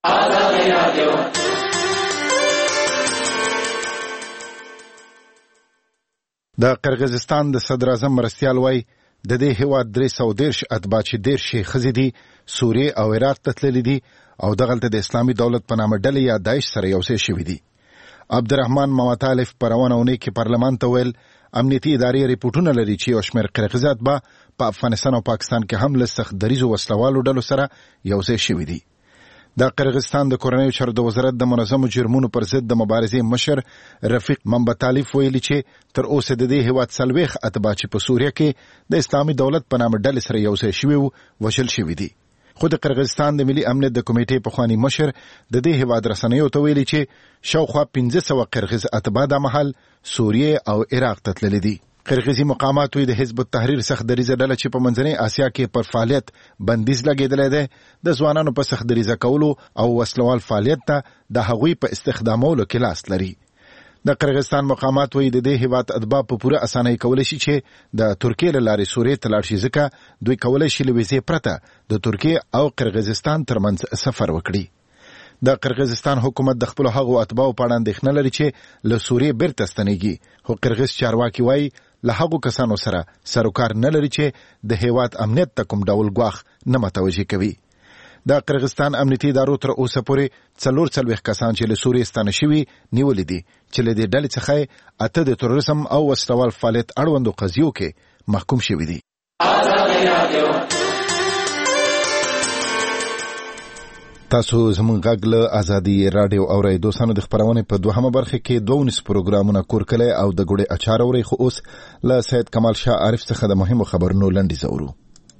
د قرغیزستان د صدر اعظم مرستیال وای د دې هیواد درې سوه دېرش اتباع چې دېرش یې ښځې دي سوریې او عراق ته تللي دي او دغلته د اسلامي دولت په نامه ډلې یا داعش سره یو ځای شوي دي. عبدالرحمن ممطالف په روانه اونۍ کې پارلمان ته ویل امنیتي ادارې ریپورټونه لري چې یو شمېر قرغیزات به په افغانستان او پاکستان کې هم له سخت دریځو وسلوالو ډلو سره یو ځای شوي دي. د قرغیزستان د کورنیو چارو د وزارت د منظمو جرمونو پر ضد د مبارزې مشر رفیق ممطالف ویلي چې تر اوسه د دې هیواد څلوېښت اتباع چې په سوریه کې د اسلامي دولت په نامه ډلې سره یو ځای شوي وو وژل شوي دي. خو د قرغیزستان د ملي امنیت د کمیټې پخوانی مشر د دې هیواد رسنیو ته ویلي چې شاوخوا پنځه سوه قرغیز اتباع د مهال سوریه او عراق ته تللي دي. قرغیزي مقامات وی د حزب التحریر سخت دریځه ډله چې په منځنۍ اسیا کې پر فعالیت بندیز لګېدلی دی د ځوانانو په سخت دریځه کولو او وسلوال فعالیت ته د هغوی په استخدامولو کې لاس لري. د قرغیزستان مقامات وایي د دې هیواد اتباع په پوره اسانۍ کولی شي چې د ترکیې له لارې سوریې ته لاړ شي، ځکه دوی کولی شي له ویزې پرته د ترکیې او قرغیزستان ترمنځ سفر وکړي. د قرغیزستان حکومت د خپلو هغو اتباعو په اړه اندېښنه لري چې له سوریې بیرته ستنېږي، خو قرغیز چارواکي وایي له هغو کسانو سره سروکار نه لري چې د هیواد امنیت ته کوم ډول ګواښ نه متوجه کوي. د قرغیزستان امنیتي ادارو تر اوسه پورې څلور څلوېښت کسان چې له سوریې ستانه شوي نیولي دي، چې له دې ډلې څخه اته د تروریزم او وسلوال فعالیت اړوندو قضیو کې محکوم شوي دي. تاسو زموږ غږ له ازادي راډیو اورئ. دوستانو د خپرونې په دوهمه برخه کې دوه ونیس پروګرامونه کورکلی او د ګوړې اچار اورئ، خو اوس له سید کمال شاه عارف څخه د مهمو خبرونو لنډیز اورو.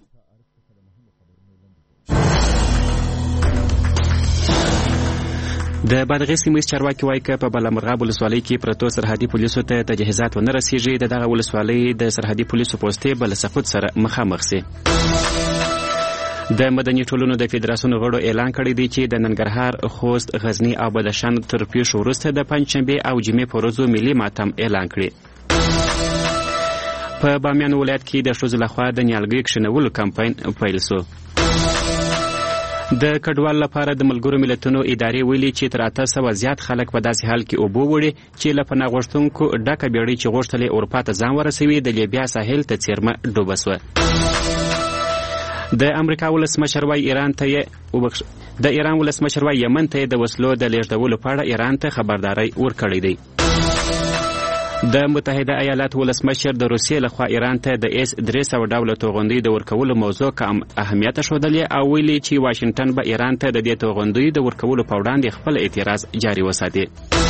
د بادغیس سیمه چارواکي وایي که په بالامرغاب ولسوالۍ کې پرتو سرحدي پولیسو ته تجهیزات ونه رسیږي، د دغه ولسوالۍ د سرحدي پولیسو پوستې به له سقوط سره مخامخ سي. د مدني ټولنو د فدراسیون غړو اعلان کړی دی چې د ننګرهار، خوست، غزني او بدخشان تر پیښو وروسته د پنجشنبې او جمعې په ورځو ملي ماتم اعلان کړي. په بامیان ولایت کې د ښځو لخوا د نیالګیو کښېنولو کمپاین پیل سو. د کډوال لپاره د ملګرو ملتونو ادارې ویلي چې تر اته سوه زیات خلک په داسې حال کې اوبه وړي چې له پناه غوښتونکو ډکه بیړۍ چې غوښتل یې اروپا ته ځان ورسوي د لیبیا ساحل ته څیرمه ډوبه سوه. د امریکا ولسمشر وایي ایران ته یې د ایران ولسمشر وایي یمن ته د وسلو د لیږدولو په اړه ایران ته خبرداری ورکړی دی. د متحده ایالاتو ولسمشر د روسیې لخوا ایران ته د ایس درې سوه ډوله توغندیو د ورکولو موضوع کم اهمیت ښودلې او ویلي چې واشنګټن به ایران ته د دې توغندیو د ورکولو په وړاندې خپل اعتراض جاري وساتي.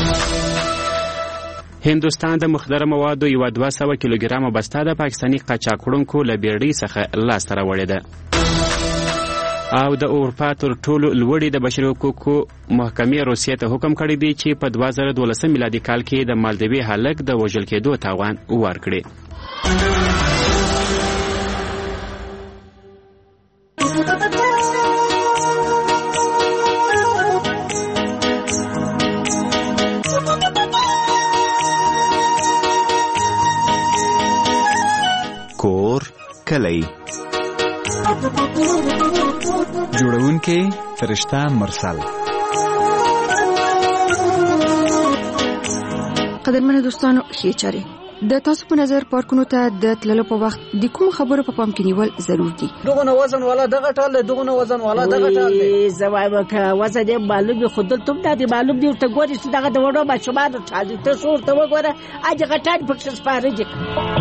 هندوستان د مخدره موادو یوه دوه سوه کیلوګرامه بسته د پاکستاني قاچاقړونکو له بیړۍ څخه لاسته راوړې ده. او د اروپا تر ټولو لوړې د بشري حقوقو محکمې روسیې ته حکم کړی دی چې په دوه زره دولسم میلادي کال کې د مالدیوي هلک د وژل کېدو تاوان ورکړي. کور کلی جوړونکي فرشته مرسل. قدرمنو دوستانو، ښې چارې. د تاسو په نظر پارکونو ته د تللو په وخت د کوم خبرو په پام کې نیول ضرور دي؟ دغه وزن والا دغه ټال دی، دغه وزن والا دغه ټال دی. زه وایم که وزن یې معلوم وي، خو دلته هم دا دی معلوم دی، ورته ګورې چې دغه د وړو ماشومانو ټال دی. ته څو ورته وګوره، هغه غټان پکښې سپاره دي.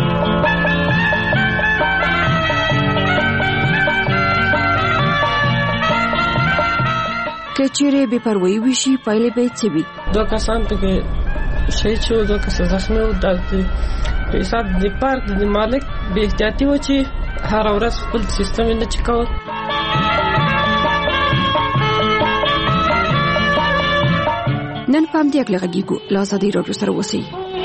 که چیرې بې پروایي وشي پایلې به څه وي؟ دو کسان پکې شهید شو، دو کسان زخمي وو. د حساب د پارک د مالک بې احتیاطي و چې هره ورځ خپل سیستم یې نه چک کول. نن په همدې هکله غږیږو، له ازادۍ راډیو سره اوسئ.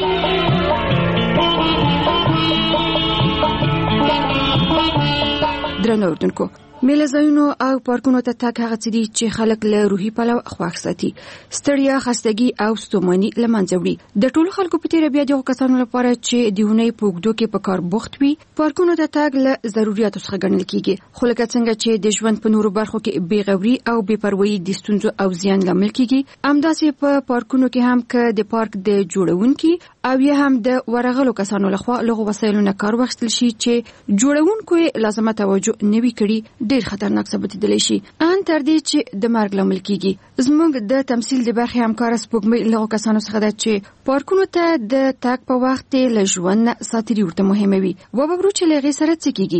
درنو اردوونکو، میله ځایونو او پارکونو ته تګ هغه څه دي چې خلک له روحي پلوه خوښ ساتي، ستړیا، خستګي او ستوماني له منځه وړي. د ټولو خلکو په تېره بیا دغو کسانو لپاره چې د اونۍ په اوږدو کې په کار بوخت وي، پارکونو ته تګ له ضرورياتو څخه ګڼل کېږي. خو لکه څنګه چې د ژوند په نورو برخو کې بې غوري او بې پروایي د ستونزو او زیان لامل کېږي، همداسې په پارکونو کې هم که د پارک د جوړونکي او یا هم د ورغلو کسانو لخوا لغو وسایلو نه کار واخیستل شي چې جوړونکو یې لازمه توجه نه وي کړي، ډېر خطرناک ثابتېدلی شي، ان تر دې چې د مرګ لامل کېږي. زموږ د تمثیل د برخې همکاره سپوږمۍ لغو کسانو څخه ده چې پارکونو ته د تګ په وخت له ژوند نه ساتري ورته مهمه وي. وببرو چې له هغې سره څه کېږي.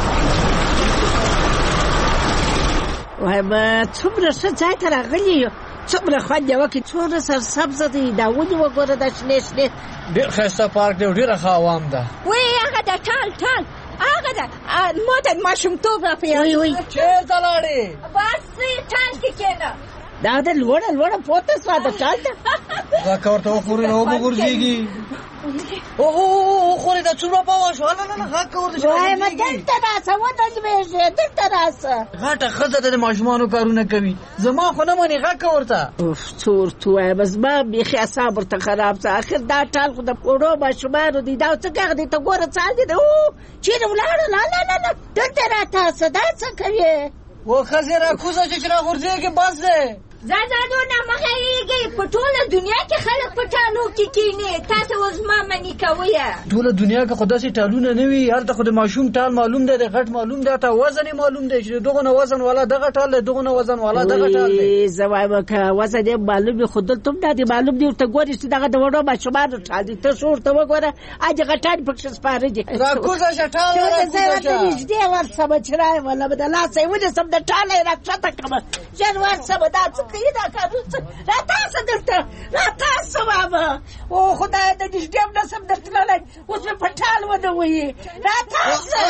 وایم څومره ښه ځای ته راغلي یو، څومره خوند یې وکړي، څومره سرسبزه دی، دا ونې وګوره دا شنې شنې. ډېر ښایسته پارک دی، ډېره ښه عوام ده. وایي هغه ده ټال ټال هغه ده ما د ماشومتوب را په یاد. وایي وایي چېرته لاړې؟ بس ټال کې کېنه. دا د لوړه لوړه پورته سوه د ټال ته. دا کار ته وخوري نو وګورځيږي او او خوري دا څومره پاو شو نه نه هغه کور دې وای ما دلته راځه و دلته دلته راځه غاټه خزه د ماشومان کارونه کوي زما خو نه مونږه غا کورته اوف څور تو بس ما بيخي اعصاب ورته خراب ځه اخر دا ټال خو د وړو ماشومان دي دا څه کوي دې ته ګوره څال دي او چیرې ولاړ نه نه نه دلته راته صدا څه کوي و خزر کوزه چې را غورځيږي بس ده زادو نه مخېږي په ټوله دنیا کې خلک په ټالو کې کینی تاسو وزما منی کوي ټوله دنیا کې خدای سي ټالونه نه وي هر ته خو د ماشوم ټال معلوم دی د غټ معلوم دی ته وزن معلوم دی چې دغه نه وزن والا دغه ټال دی دغه نه وزن والا دغه ټال دی زوای وکه وزن یې معلوم خود ته نه دی معلوم دی ته ګورې چې دغه د وړو ماشومان ټال دی ته شور ته وګوره اجه غټان پکښ سپاره دي را کوزه شټال را کوزه دې ور سم چرای ولا بدلا سي ولې سم د ټال راځه کړم جنوار سم دا څه دا کارو را تاسو دلته را تاسو بابا او خدای دې دې دې نسب درته نه اوس په پټال ونه وي را تاسو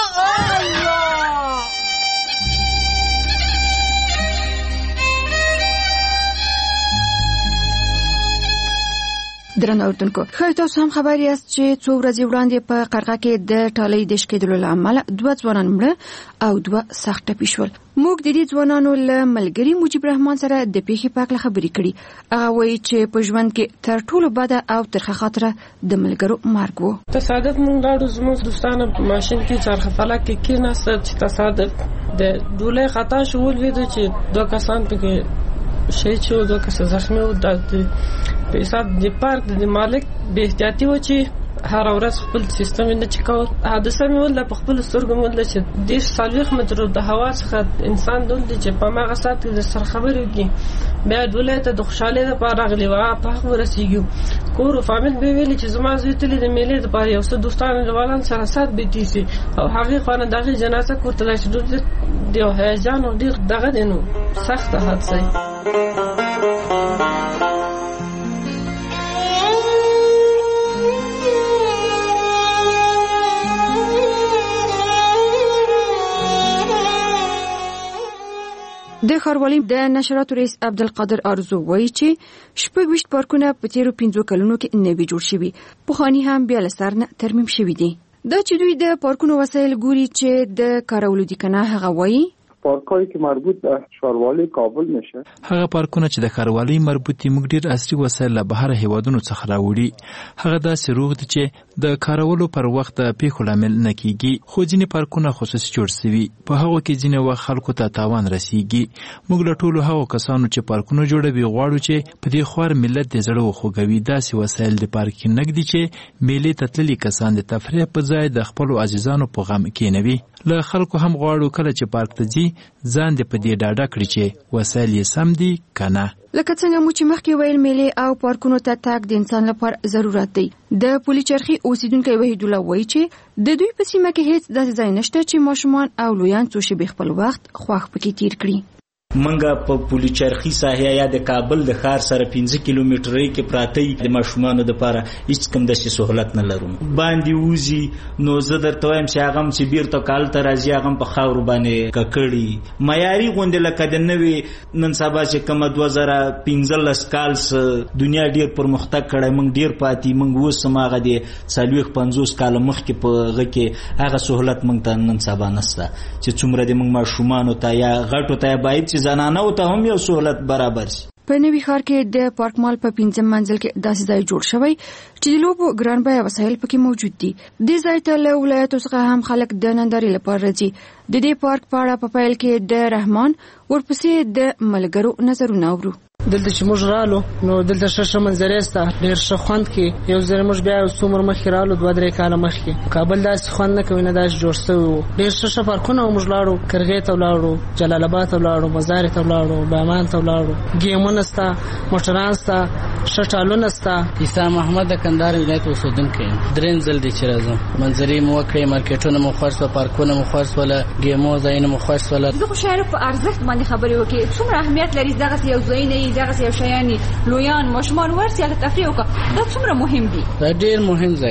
الله درنو اوردونکو خو تاسو هم خبر یاست چې څو ورځې وړاندې په قرغه کې د ټالۍ د شکېدلو له امله دوه ځوانان مړه او دوه سخت ټپي شول. موږ د دې ځوانانو له ملګري مجيب رحمان سره د پیښې په اړه خبرې کړې. هغه وایي چې په ژوند کې تر ټولو بده او ترخه خاطره د ملګرو مرګ و. تصادف مونږ لاړو زموږ دوستانه په ماشین کې چرخه فلک کې کېناستل چې تصادف د ډولۍ خطا شو ولیدو چې دوه کسان پکې شهید شو دوه کس زخمی و. د په حساب د پارک د مالک به احتیاطي و چې هر ورځ خپل سیستم نه چکاو. حادثه مې ول په خپل سترګو مول چې د سالوخ متر د هوا څخه انسان دول چې په ماغه سات کې د سر خبرې وکي بیا ولایت د خوشاله لپاره راغلی و په هغه ورسېږو کور او فامیل به ویل چې زما زوی تل د میلې لپاره یو څه دوستان روان سره سات بیتي سي او هغه خانه دغه جنازه کوته چې د هیجان او ډیر دغه دینو سخت حادثه. د ښاروالۍ د نشراتو رئیس عبدالقادر ارزو وایي چې شپږ ویشت پارکونه په تیرو پنځو کلونو کې نوي جوړ شوي پخواني هم بیا له سر نه ترمیم شوي دي. دا چې دوی د پارکونو وسایل ګوري چې د کارولو دي کنه هغه وایي پارکایی که مربوط به ښاروالۍ کابل میشه هغه پارکونه چې د ښاروالۍ مربوط دي موږ ډیر عصري وسایل له بهر هیوادونو څخه راوړي. هغه داسې روغ دي چې د کارولو پر وخت د پیښو لامل نه کیږي خو ځینې پارکونه خصوصي جوړ شوي په هغه کې ځینې وخت خلکو ته تاوان رسیږي. موږ له ټولو هغو کسانو چې پارکونه جوړوي غواړو چې په دې خوار ملت د زړه وخوږوي داسې وسایل د پارکینګ نږدې چې میلې ته تللي کسان د تفریح په ځای د خپلو عزیزانو په غم کېنوي. له خلکو هم غواړو کله چې پارک ته ځي ځان دې په دې ډاډه کړي چې وسایل یې سم دي که نه. لکه څنګه مو چې مخکې ویل میلې او پارکونو ته تګ د انسان لپاره ضرورت دی. د پولي چرخي اوسیدونکی وحید الله وایي چې د دوی په سیمه کې هیڅ داسې ځای نشته چې ماشومان او لویان څو شېبې خپل وخت خوښ پکې تیر کړي. منګه په پولي چرخي ساحه یا د کابل د ښار سره پنځه کیلومترۍ کې پراته د ماشومانو لپاره هیڅ کوم داسې سہولت نه لرو. باندې وځي نو زه درته وایم چې هغه هم چې بیرته کال ته راځي هغه هم په خاورو باندې ککړي معیاري غوندې لکه د نوې نن سبا چې کومه دوه زره پنځلس کال دنیا ډېر پرمختګ کړی موږ ډېر پاتې موږ اوس هم هغه د څلوېښت پنځوس کاله مخکې په هغه کې هغه سہولت موږ ته نن سبا نشته چې څومره د موږ ماشومانو ته یا غټو ته باید زنانه او ته هم یو سہولت برابر شي. په نوي ښار کې د پارک مال په پنځم منزل کې داسې ځای جوړ شوی چې د لوبو ګران بیه وسایل پکې موجود دي. دې ځای ته له ولایتو څخه هم خلک د نندارې لپاره راځي. د دې پارک په اړه په پیل کې د رحمان ورپسې د ملګرو نظرونه اورو. دلته چې موږ رالو نو دلته ښه ښه منظرې سته ډېر ښه خوند کوي. یو ځل موږ بیا یو څو عمر مخکې رالو دوه درې کاله مخکې کابل داسې خوند نه کوي نه داسې جوړ شوی و. ډېر ښه ښه پارکونه موږ لاړو کرغې ته ولاړو جلال آباد ته ولاړو مزار ته ولاړو بامان ته ولاړو ګیمونه سته موټران سته ښه ټالونه سته. عیسی محمد د کندهار ولایت اوسېدونکی یم. درېیم ځل دی چې راځم. منظرې مو وکړې مارکیټونه مو خوښ شول پارکونه مو خوښ شول ګیمو ځایونه مو خوښ شول. زه خو شاعر په ارزښت باندې خبرې وکړې څومره اهمیت لري دغسې یو ځایونه یي دغسې یو شیان لویان ماشومان ورسي هغه تفریح وکړه دا څومره مهم دي. دا ډېر مهم ځای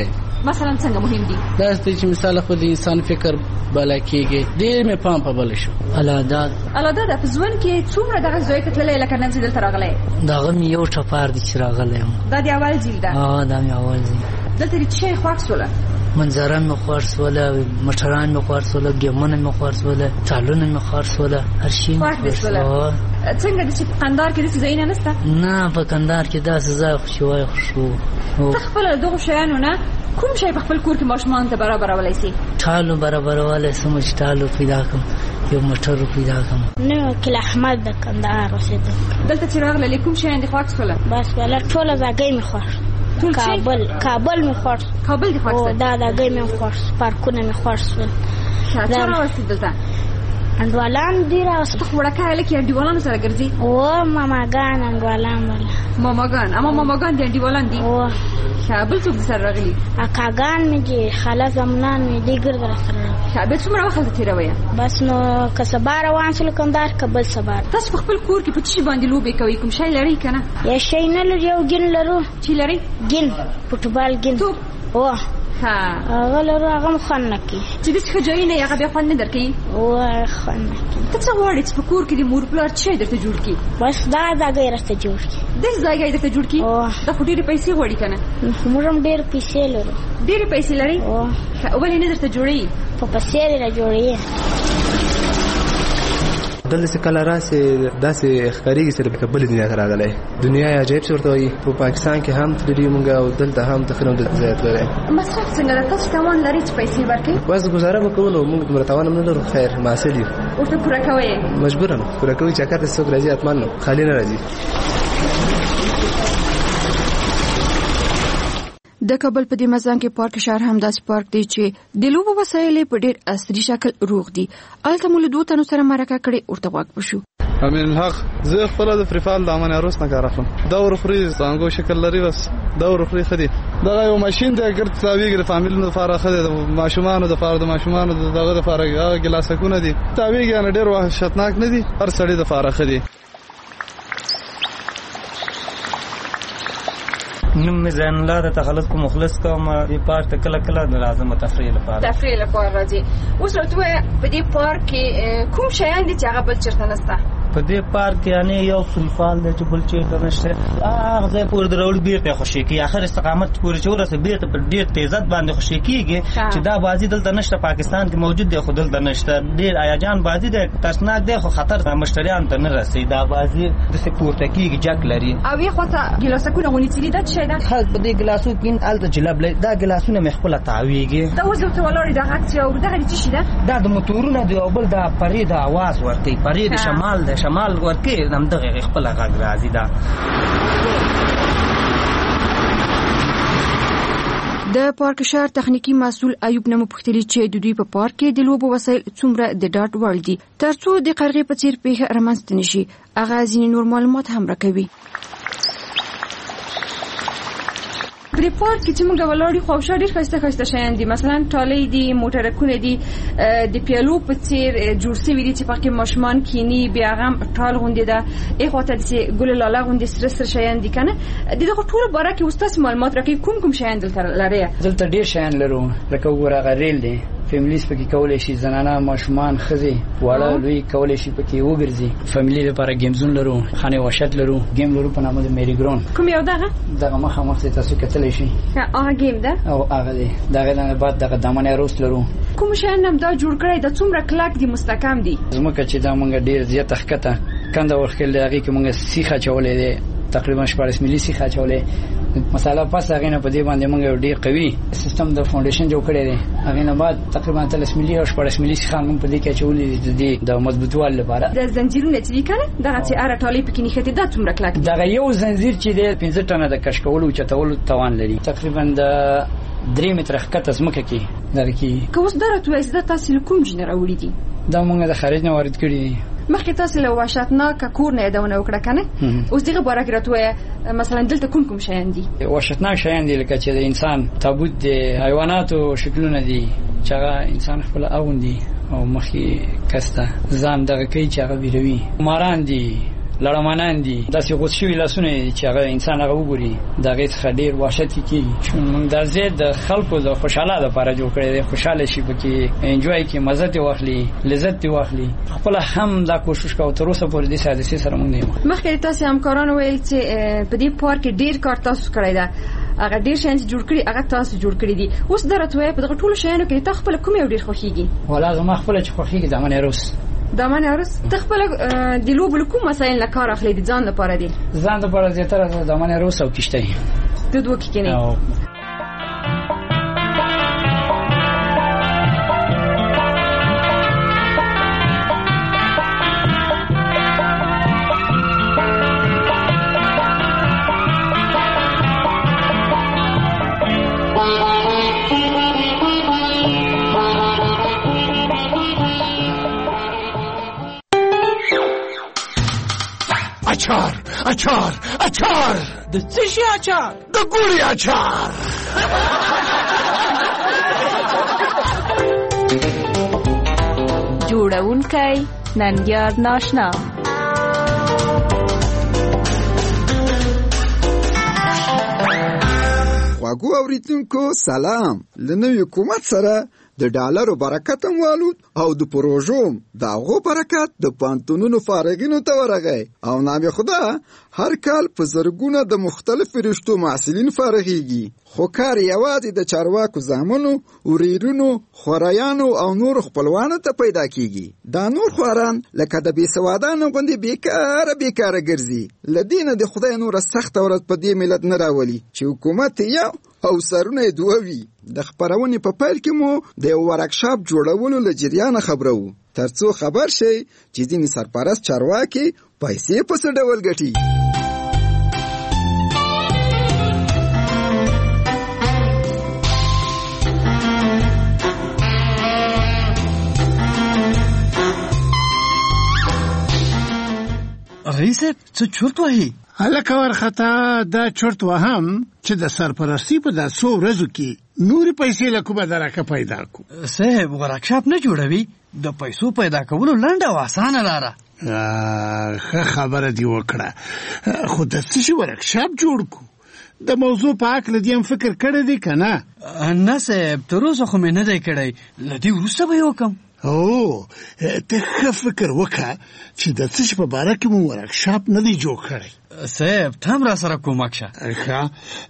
مثلا څنګه مهم دي؟ دا چې مثال خو د انسان فکر بالا کېږي ډېر مې پام په بل شو. الاداد الاداد په ځوان کې څومره دغه ځای ته تللی لکه نن چې دلته راغلی؟ دغه مې یو ټپار دی چې راغلی یم. دا د اول ځل ده؟ ها دا مې اول ځل. دلته د څه خوښ سوله؟ منظره مې خوښ سوله، موټران مې خوښ سوله، ګیمونه مې خوښ سوله، ټالونه مې خوښ سوله، هر شي مې خوښ سوله. څنګه د چې قندار کې داسې ځایونه نشته؟ نه په قندار کې داسې ځای خو چې وایي خوشو. ته خپله دغو شیانو نه کوم شی په خپل کور کې ماشومانو ته برابرولی سي؟ ټالو برابرولی سم چې ټالو پیدا کړم، یو موټر پیدا کړم. نه وکیل احمد د کندهار اوسېدل. دلته چې راغللی کوم شیان دې خوښ سوله؟ بس ولا ټوله ځایګۍ مې خوښ. کابل کابل مې خوښ. کابل دې خوښ سول؟ دا ځایګۍ مې خوښ، پارکونه مې خوښ سول. چا راوستي دلته؟ انډوالان دي راوستي. ته وړکه هلک یې انډیوالانو سره ګرځي؟ او ماماګان انډوالان ولا ماماګان. اما ماماګان دې انډیوالان دي؟ او بل څوک سره راغلي؟ اکاګان مې دي، خاله زمنان مې دي ګرد را سره راغلي. به څومره وخت تېروي؟ بس نو که سبا روان شول کندهار که بل سبا. تاسو په خپل کور کې په څه باندې لوبې کوئ؟ کوم شی لرئ که نه؟ یا شی نه لرو، یو ګین لرو. چې لرئ؟ ګین، فوټبال ګین. توپ؟ او هغه لرو، هغه م خوند نه کوي. چې داسې ښه ځایونه یې هغه بیا خوند نه در کوي؟ او خوند نه کوي. ته څه غواړې چې په کور کې د مور پلار څه شی درته جوړ کړي؟ بس دغه ځایګۍ راته جوړ کړي. داسې ځایګۍ درته جوړ کړي؟ دا خو ډېرې پیسې غواړي که نه؟ موږ هم ډېرې پیسې لرو. ډېرې پیسې لرئ؟ ولې نه درته جوړوي؟ په پیسې یې را جوړوي. دلته چې کله راسې داسې ښکارېږي چې لکه بلې دنیا ته راغلی. دنیا یې عجایب څه ورته وایي. په پاکستان کې هم تللي مونږ او دلته هم تقریبا دلته ځای تللی. مصرف څنګه ده؟ تاسو توان لرئ چې پیسې ورکړئ؟ بس ګزاره به کوو، نو مونږ دومره توان هم نه لرو. خیر محصل یو، ورته پوره کوئ؟ مجبور یم پوره کوي. چکر ته څوک راځي حتما نو خالي نه راځي. د کابل په دې مزان کې پارک شهر هم داسې پارک دی چې د لوبو وسایل په ډېر عصري شکل روغ دي. هلته مو له دوو تنو سره مرکه کړې، ورته غوږ وشو. امین الحق، زه خپله د فریفال د امان عروس نه کار اخلم. دا ورخوري زانګو شکل لري، بس دا ورخوري ښه دي. دغه یو ماشین دی ګرد تاویږي، د فامیلونو دپاره ښه دی، د ماشومانو دپاره د ماشومانو دغه دپاره هغه ګلاسکونه دي تاویږي، یعنې ډېر وحشتناک نه دي، هر سړي دپاره ښه دي. نوم مې زین الله د تخلص کو مخلص کوم. دې پارک ته کله کله د لازمه تفریح لپاره تفریح لپاره راځي. اوس راته وایه په دې پارک کې کوم شیان دي چې هغه بل چېرته نشته؟ په دې پارک کې یعنې یو فریفال دی چې بل چېرته نشته. هغه ځای پورې درول بېرته یې خوشې کېږي، آخر استقامت پورې چې ورسې بېرته په ډېر تیزت باندې خوشې کېږي چې دا بازي دلته نشته. پاکستان کې موجود دی خو دلته نشته. ډېر هیجان بازي دی، ترسناک دی، خو خطر مشتریانو ته نه رسي. دا بازي داسې پورته کېږي، جک لري. او یې خواته ګیلاسکونه غونیڅلي دا څه شی ده؟ په دې ګلاسو کې هلته جلب لري. دا ګلاسونه مې خپله تاویږي. دا اوس ورته ولاړې دا غږ چې اوري دغه څه شي ده؟ دا د موټرونه دی او بل دا پرې د اواز ورکوي. پرې د شمال د شمال ورکوي، همدغه خپله غږ راځي. دا د پارک شهر تخنیکی مسؤل ایوب نه مو پوښتلي چې د دوی په پارک کې د لوبو وسایل څومره د ډاډ وړ دي ترڅو د قرغې په څیر پیښه رامنځته نه شي. هغه ځینې نور معلومات هم راکوي. په پارک کې چې موږ ولاړ یو خو شاړ ډېر ښایسته ښایسته شیان دي، مثلا ټالۍ دي، موټرکونه دي، د پیالو په څیر جوړ شوي دي چې پکې ماشومان کینی، بیا هم ټال غوندې ده، ای خواته داسې ګل لاله غوندې سره سره شیان دي که نه. د دغه ټولو باره کې اوس تاسې معلومات راکوي کوم کوم شیان دلته لرئ؟ دلته ډېر شیان لرو، لکه وګوره هغه ریل دی، فیملیز پکې کولی شي، زنانه، ماشومان، ښځې، واړه لوی کولی شي پکې وګرځي. فیملی لپاره ګیمزون لرو، خانې وحشت لرو، گیم لرو په نامه د میری ګراوند. کوم یو دغه؟ دغه مخامخ چې تاسو کتلی شي هغه گیم ده او هغه دی. دغه نه بعد دغه دامن عروس لرو. کوم شیان هم دا جوړ کړی د څومره کلک دي، مستحکم دي؟ زموږ چې دا مونږ ډېر زیاته ښکته کنده ورخېل دی، هغې کې مونږ سیخ اچولی دی، تقریبا شپاړس ملي سیخ اچولی مساله. پس هغې نه په دې باندې مونږ یو ډېر قوي سیستم د فاونډیشن جوړ کړی دی. هغې نه بعد تقریبا اتلس ملي او شپاړس ملي سیخان مونږ په دې کې اچولي دي د مضبوطوالي لپاره. د زنځیرونه چې دي که نه دغه چې هره ټالۍ پکې نښتې دا څومره کلک دي؟ دغه یو زنځیر چې دی پنځه ټنه د کش کولو اوچتولو توان لري، تقریبا د درې متره ښکته ځمکه کې دغه کېږي. که اوس دا راته ووایاست دا تاسې له کوم ځای نه راوړي دي؟ دا مونږ د خارج نه وارد کړي دي. مخکې تاسې له وحشتناکه کور نه یادونه وکړه که نه؟ اوس دغه باره کې راته ووایه مثلا دلته کوم کوم شیان دي؟ وحشتناک شیان دي لکه چې د انسان تابوت دی، حیواناتو شکلونه دي چې هغه انسان خپله اغوندي او مخې کس ته ځان دغه کوي چې هغه ویروي، ماران دي، لړمانان دي داسې غوڅ شوي لاسونه چې هغه انسان هغه وګوري د هغې څخه ډېر وحشت کېږي. موږ دا ځای د خلکو د خوشحاله لپاره جوړ کړی دی، خوشحاله شي پکې انجوای کړي، مزه ترې واخلي، لذت ترې واخلي. خپله هم دا کوشش کوو تر اوسه پورې دې حادثې سره موږ نه یو. مخکې تاسې همکارانو ویل چې په دې پارک کې ډېر کار تاسو کړی ده، هغه ډېر شیان چې جوړ کړي هغه تاسو جوړ کړي دي. اوس دا راته وایه په دغه ټولو شیانو کې تا خپله کوم یو ډېر خوښېږي؟ والا زما خپله چې خوښېږي دامن عروس. دامن عروس ته خپله د لوبو له کوم مسایل نه کار اخلي د ځان لپاره دي؟ ځان لپاره زیاتره دامن عروس او کشتۍ د دوه کې کینې. اچار اچار اچار د څه شي اچار؟ د ګوري اچار. جوړونکی ننګیار ناشنا. خواږو اوریدونکو سلام. له نوي حکومت سره د ډالرو برکت هم والود او د پروژو د هغو برکت د پوهنتونونو فارغینو ته ورغی او نام خدا هر کال په زرګونه د مختلفو رشتو محصلین فارغیږي. خو کار یوازې د چارواکو زامنو، ورېرونو، خوریانو او نور خپلوانو ته پیدا کیږي. دا نور خواران لکه د بې سوادانو غوندې بیکاره بیکاره ګرځي. له دې نه د خدای نوره سخته ورځ په دې ملت نه راولي چې حکومت یو او سرونه یې دوه وي. د خپرونې په پیل کې مو د یو ورکشاپ جوړولو له جریانه خبرو تر څو خبر شي چې ځینې سرپرست چارواکي پیسې په څه ډول ګټي. رئیس څه چورت وهي؟ هلکه ورخطا دا چورت وهم چې د سرپرستی په دا څو ورځو کې نورې پیسې له کومه درکه پیدا کو. صاحب ورکشاپ نه جوړوي، د پیسو پیدا کولو لنډه او اسانه لاره. ښه خبره دې وکړه، خو د څه شي ورکشاپ جوړ کو؟ د موضوع په هکله دې هم فکر کړی دی که نه؟ نه صاحب تر اوسه خو مې نه دی کړی، له دې وروسته به یې وکړم. او ته ښه فکر وکړه چې د څه شي په باره کې مو ورکشاپ نه دی جوړ کړی. صاحب ته هم را سره کومک شه. ښه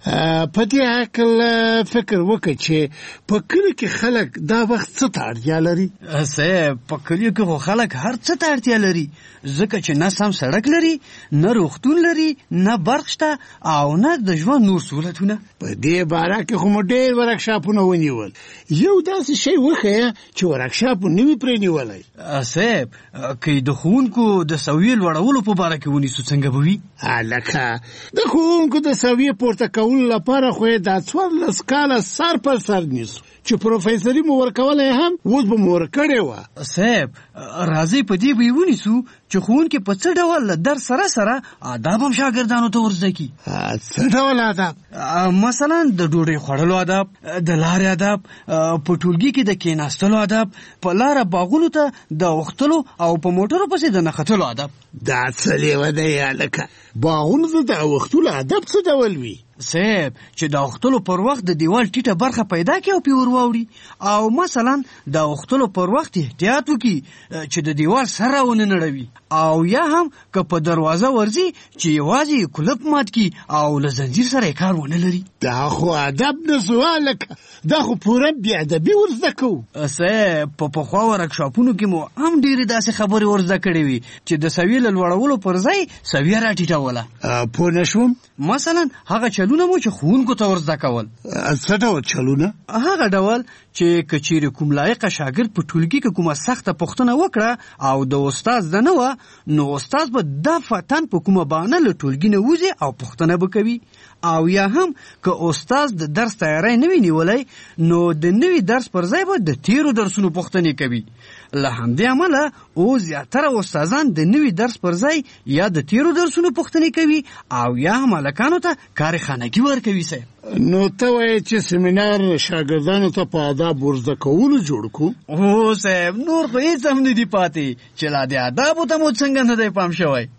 په دې هکله فکر وکړه چې په کلي کې خلک دا وخت څه ته اړتیا لري؟ صاحب په کلیو کې خو خلک هر څه ته اړتیا لري، ځکه چې نه سم سړک لري، نه روغتون لري، نه برق شته او نه د ژوند نور سهولتونه. په دې باره کې خو مو ډېر ورکشاپونه ونیول، یو داسې شی وښیه چې ورکشاپ نه وي پرې نیولی. صاحب که د ښوونکو د سویې لوړولو په باره کې ونیسو څنګه به وي؟ هلکه د ښوونکو د سویې پورته کولو لپاره خو یې دا څوارلس کاله سر پر سر نیسو چې پروفیسري مو ورکولی هم اوس به مو ورکړې وه. صاحب راځئ په دې به یې ونیسو چې ښوونکي په څه ډول له درس سره سره آداب هم شاګردانو ته ورزده کړي. څه ډول آداب؟ مثلا د ډوډۍ خوړلو آداب، د لارې آداب، په ټولګي کې د کېناستلو آداب، په لاره باغونو ته د اوښتلو او په موټرو پسې د نه ختلو آداب. دا څه لیوه دی هلکه، باغونو ته د اوښتلو آداب څه ډول وي؟ صاحب چې د اوښتلو پر وخت د دیوال ټیټه برخه پیدا کړي او پې ور واوړي، او مثلا د اوښتلو پر وخت احتیاط وکړي چې د دیوال سر راونه نړوي، او یا هم که په دروازه ورځي چې یوازې کلپ مات کړي او له زنځیر سره یې کار ونه لري. دا خو ادب نه شو هلکه، دا خو پوره بې ادبي ورزده کوو. صاحب په پخوا ورکشاپونو کې مو هم ډېرې داسې خبرې ورزده کړې وي چې د سویې له لوړولو پر ځای سویه راټیټوله. پوه نه شوم. مثلا هغه چلونه مو چې ښوونکو ته ورزده کول. څه ډول چلونه؟ هغه ډول چې که چیرې کوم لایقه شاګرد په ټولګي کې کومه سخته پوښتنه وکړه او د استاد ده نه وه، نو استاد به دا فتن په کومه بهانه له ټولګي نه وځي او پوښتنه به کوي. او یا هم که استاد د درس تیاری نه وي نیولی، نو د نوي درس پر ځای به د تیرو درسونو پوښتنې کوي. له همدې امله اوس زیاتره استادان د نوي درس پر ځای یا د تیرو درسونو پوښتنې کوي او یا هم هلکانو ته کاري خانګي ورکوي. صاحب نو ته وایې چې سیمینار شاګردانو ته په آداب ورزده کولو جوړ کړو؟ هو صاحب، نور خو هېڅ هم نه دي پاتې چې لا د آدابو ته مو څنګه نه دی پام شوی.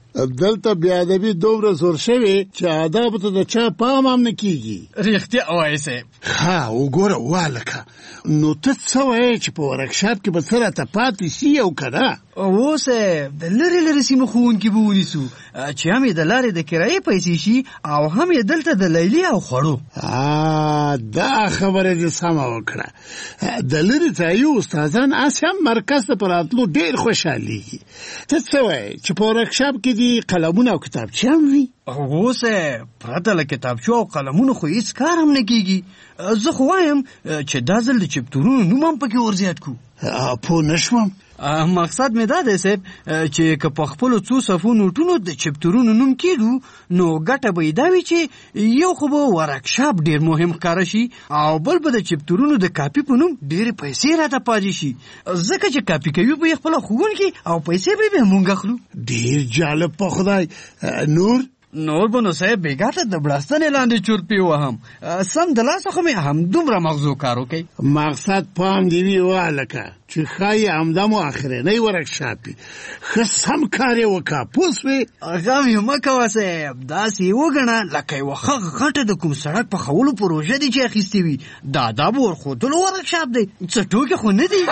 دلته بیا ادبي دومره زور شوی چې آداب ته د چا پام هم نه کیږي. رښتیا وایې صاحب. ها وګوره والکه نو ته څه وایې چې په ورکشاپ کې به څه راته پاتې شي او که نه؟ اوس د لرې لرې سیمو ښوونکي به ونیسو چې هم یې د لارې د کرایې پیسې شي او هم یې دلته د لیلې او خوړو. دا خبره دې سمه وکړه. د لرې ځایي استادان هسې هم مرکز ته په راتلو ډېر خوشحالېږي. ته څه وایې چې په ورکشاپ کې دې قلمونه او کتابچې هم وي؟ اوس پرته له کتابچو او قلمونو خو هېڅ کار هم نه کېږي. زه خو وایم چې دا ځل د چپتورونو نوم هم پکې ورزیات کړو. پوه نه شوم. مقصد مې دا دی صاحب چې که په خپلو څو صفو نوټونو د چپتورونو نوم کېږو نو ګټه به یې دا وي چې یو خو به ورکشاپ ډېر مهم ښکاره شي او بل به د چپتورونو د کاپي په نوم ډېرې پیسې راته پاتې شي ځکه چې کاپي کوي به یې خپله ښوونکي او پیسې به یې مونږ اخلو. ډېر جالب په خدای. نور نور به نو صاحب بېګا ته د بړستنې لاندې چورپې وهم سم د لاسه خو مې همدومره مغزو کار وکړي. مقصد پام دې وي والکه چې ښایي همدا مو اخرنی ورکشاپ وي. ښه سم کار یې وکړه پوه سوې. غم یې مه کوه صاحب داسې یې وګڼه لکه یوه ښه غټه د کوم سړک پخولو پروژه دي چې اخیستې وي. د آدابو ورښودلو ورکشاپ دی څه ټوکې خو نه دي.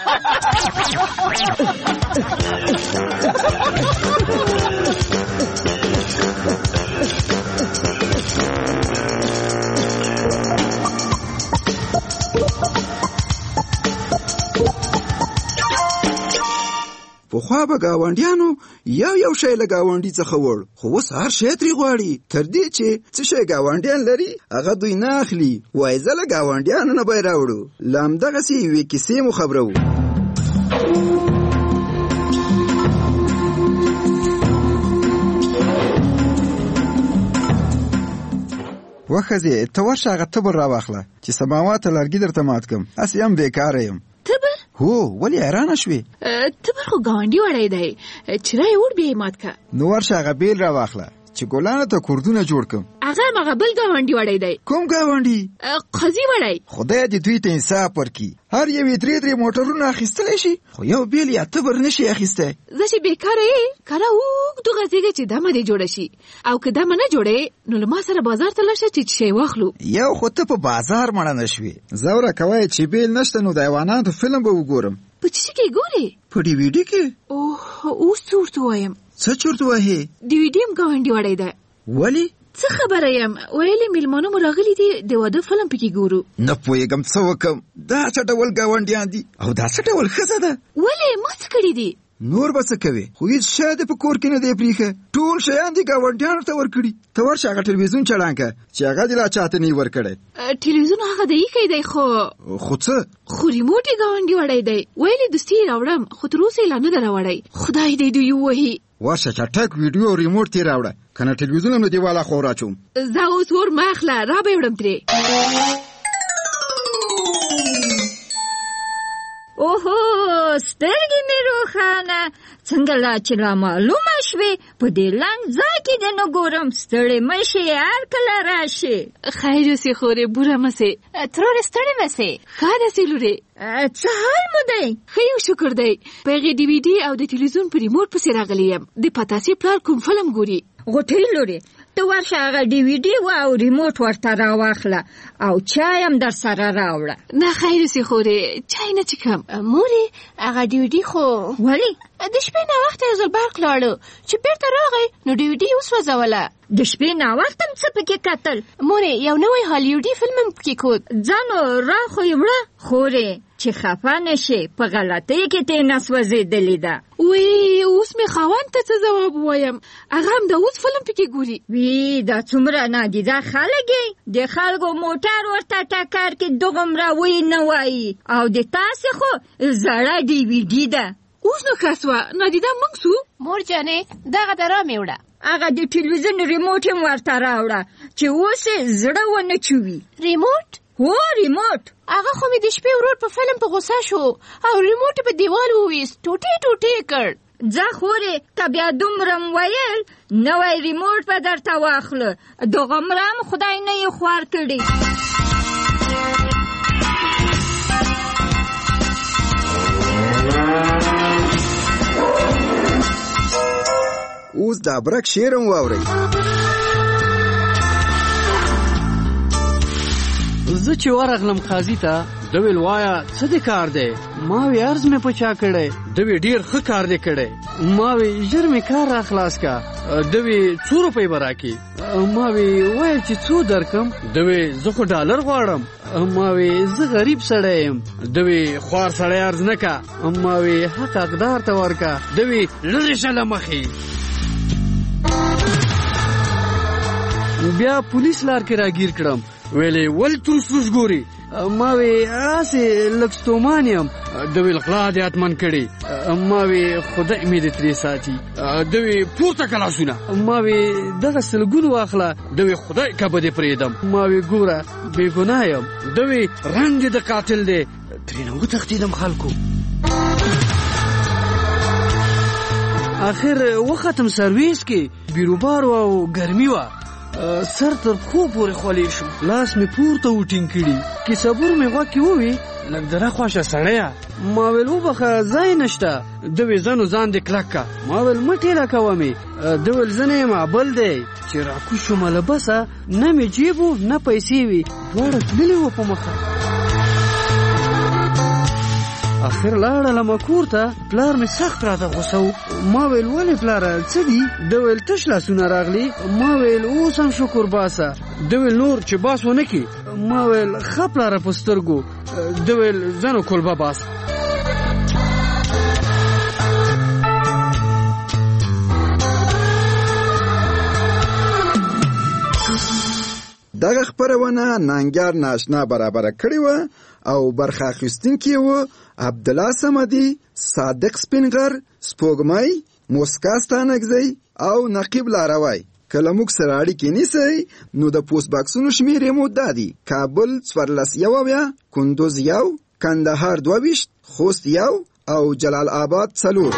پخوا به ګاونډیانو یو یو شی له ګاونډي څخه وړ خو اوس هر شی ترې غواړي تر دې چې څه شی ګاونډیان لري هغه دوی نه اخلي. وایي زه له ګاونډیانو نه به یې راوړو. له همدغسې یوې کیسې مو خبروو. وښځې ته ورشه هغه تبر راواخله چې سماواته لرګي درته مات کړم. هسې هم بېکاره یم. تبر؟ هو ولې حیرانه شوې؟ تبر خو ګاونډي وړی دی چې رای وړ بیا یې مات کړه. نو ورشه هغه بیل راواخله چې ګلانو ته کوردونه جوړ کړم. هغه هماغه بل ګاونډي وړی دی. کوم ګاونډي؟ قاضي وړی. خدای دې دوی ته انصاف ورکړي. هر یو یې درې درې موټرونه اخیستلی شي خو یو بیل یا تبر نشي اخیستی. زه چې بېکاره یې کله اوږد وغځېږه چې دمه دې جوړه شي او که دمه نه جوړې نو له ما سره بازار ته لاړ شه چې شی واخلو. یو خو ته په بازار مړه نه شوې. زوره کوی چې بیل نشته نو د حیواناتو فلم به وګورم. په څه کې ګورې؟ په ډي وي ډي کې. اوه اوس څه ورته ووایم؟ څه چورت وهې؟ ډي وي ډي هم ګاونډي وړی دی. ولې؟ څه خبره یم ویلې میلمانه مو راغلي دي د واده فلم پکې ګورو. نه پوهېږم څه وکړم. دا څه ډول ګاونډیان دي او دا څه ډول ښځه ده؟ ولې ما څه کړي دي؟ نور به څه کوې خو هېڅ شی دې په کور کې نه دی پرېښه. ټول شیان دې ګاونډیانو ته ورکړي. ته ورشه هغه ټلویزیون چالان کړه چې هغه دې لا چاته نه یې ورکړی. ټلویزیون هغه د ایښی دی خو خو څه؟ خو ریموټ یې ګاونډي وړی دی. ویلې دوستي یې راوړم خو تر اوسه یې لا نه ده راوړی. خدای دې دوی ووهي. ورشه چټک ویډیو ریموټ ترې راوړه که نه ټلویزیون هم نو دیواله خوا راچوم. زه اوس ور مه اخله را به یې وړم ترې. اوهو سترګې مې روښانه څنګه لا چې را معلومه شوې په دې لنډ ځای کې دې نه ګورم. ستړې مه شې هر کله راشې. خیر اوسې خورې بوره مه سې. ترورې ستړې مه سې. ښه داسې لورې څه حال مو دی؟ ښه یو شکر دی. په هغې ډي وي ډي او د ټلویزیون په ریموټ پسې راغلی یم. د پتاسې پلار کوم فلم ګوري. غوټۍ لورې ته ورشه هغه ډي وي ډي او ریموټ ورته راواخله او چای هم در سره راوړه. نه خیر اوسې خورې چای نه څښم. مورې هغه ډي وي ډي خو ولې؟ د شپې ناوخته یو ځل برق لاړو چې بېرته راغی نو ډي وي ډي وسوځوله. د شپې ناوخته هم څه پکې کتل؟ مورې یو نوی هالیوډي فلم هم پکې کود. ځانو را خو یې وړه خورې چې خفه نه شې په غلطۍ کې تې نه سوځېدلې ده. وی اوس مې خاوند ته څه ځواب ووایم؟ هغه هم د اوس فلم پکې ګوري. وی دا څومره نادیده خلک یې د خلکو موټر ورته ټکر کې دوغمره وی نه وایي او د تاسې خو زړه ډي وي ډي ده. اوس نو ښه سوه نادیده موږ سو. مور جانې دغه ته را مې وړه. هغه د ټلویزیون ریموټ هم ورته راوړه چې اوس یې زړه ونه چوي. ریموټ؟ هو ریموټ. هغه خو مې د شپې ورور په فلم په غوسه شو او ریموټ په دیوال وویست ټوټې ټوټې کړ. ځه خورې که بیا دومره م ویل نوی ریموټ به درته واخله. دغومره هم خدای نه یې خوار کړي. اوس اوس د ابرک شعر هم واورئ. زه چې ورغلم قاضي ته د ویل وایا څه د کار دی؟ ما وی عرض مې پچا کړی. د وی ډیر ښه کار دی کړی. ما وی ژر مې کار را خلاص کا. د وی څو روپۍ به راکړي؟ ما وی وایه چې څو درکم؟ د وی زه خو ډالر غواړم. ما وی زه غریب سړی یم. د وی خوار سړی عرض نه کا. ما وی حق حقدار ته ورکه. د وی لرې شه له مخې. بیا پولیس لار کې راګیر کړم. ویلې ول تروس تروس ګوري. ما وی اسې لږ ستومان یم. د ویل غلا دې حتمن کړي. ما وی خدای مې دې ترې ساتي. د وی پورته که لاسونه. ما وی دغه سلګون واخله. د وی خدای که به دې پرېږدم. ما وی ګوره بې ګناه یم. د وی رنګ دې د قاتل دی. ترېنه وتښتېدم خلکو. آخر وختم سرویس کې بیروبار و او ګرمي وه. سر تر پښو پورې خولې شو. لاس مې پورته وټینګ کړي. کې صبور مې غوږ کې ووي لږ د راخواشه سړیه. ما ویل وبخه ځای نشته. د ویل زه نو ځان دې کلک که. ما ویل مه ټېله کوه مې. د ویل زه نه یم عبل دی. چې راکوز شومه له بسه نه مې جیب و نه پیسې وي. دواړه تللې وه په مخه. آخر لاړلم کور ته. پلار مې سخت راته غوسه و. ما ویل ولې پلاره څه دي؟ د ویل تش لاسونه راغلي. ما ویل اوس هم شکر باسه. د ویل نور چې باس ونه کړي. ما ویل ښه پلاره په سترګو. د ویل زه نو کلبه باس. دغه خپرونه ننګیار ناشنا برابره کړې وه او برخه اخیستونکي وو عبدالله صمدي، صادق سپینغر، سپوږمۍ، موسکا ستانکزی او نقیب لاروی. که له موږ سره اړیکې نیسئ نو د پوسټ باکسونو شمېرې مو دا دي: کابل څوارلس یو اویا، کندوز یو، کندهار دوه ویشت، خوست یو او جلال آباد څلور.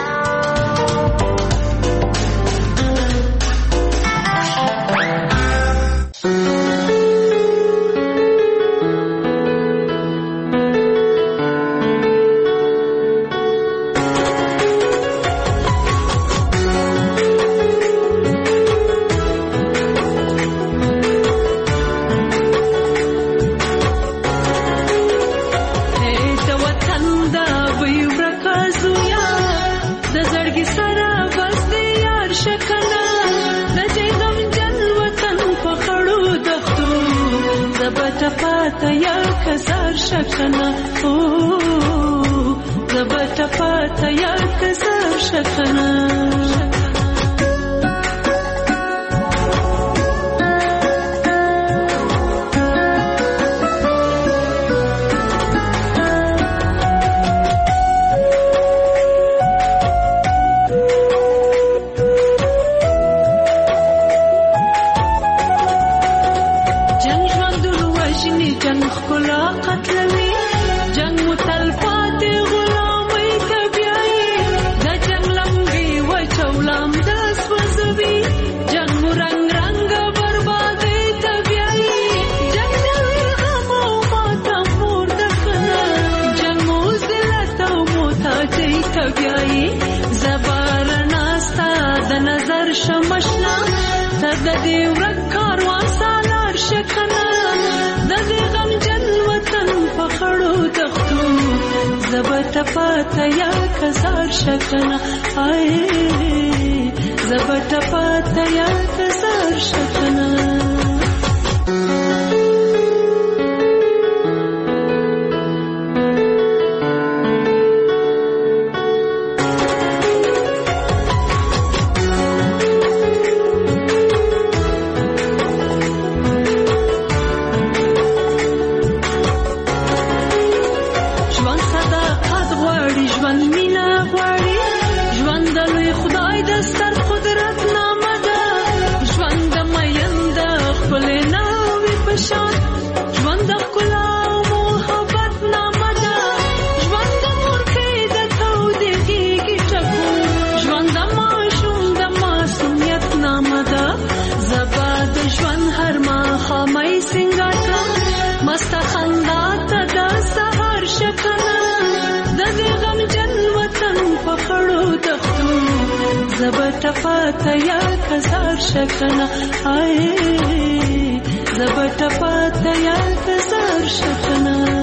ژوند د لوی خدای د ستر قدرت نامه ده. ژوند د میند ټپا تیار کزار شکنه آئے زبا ټپا تیار کزار شکنه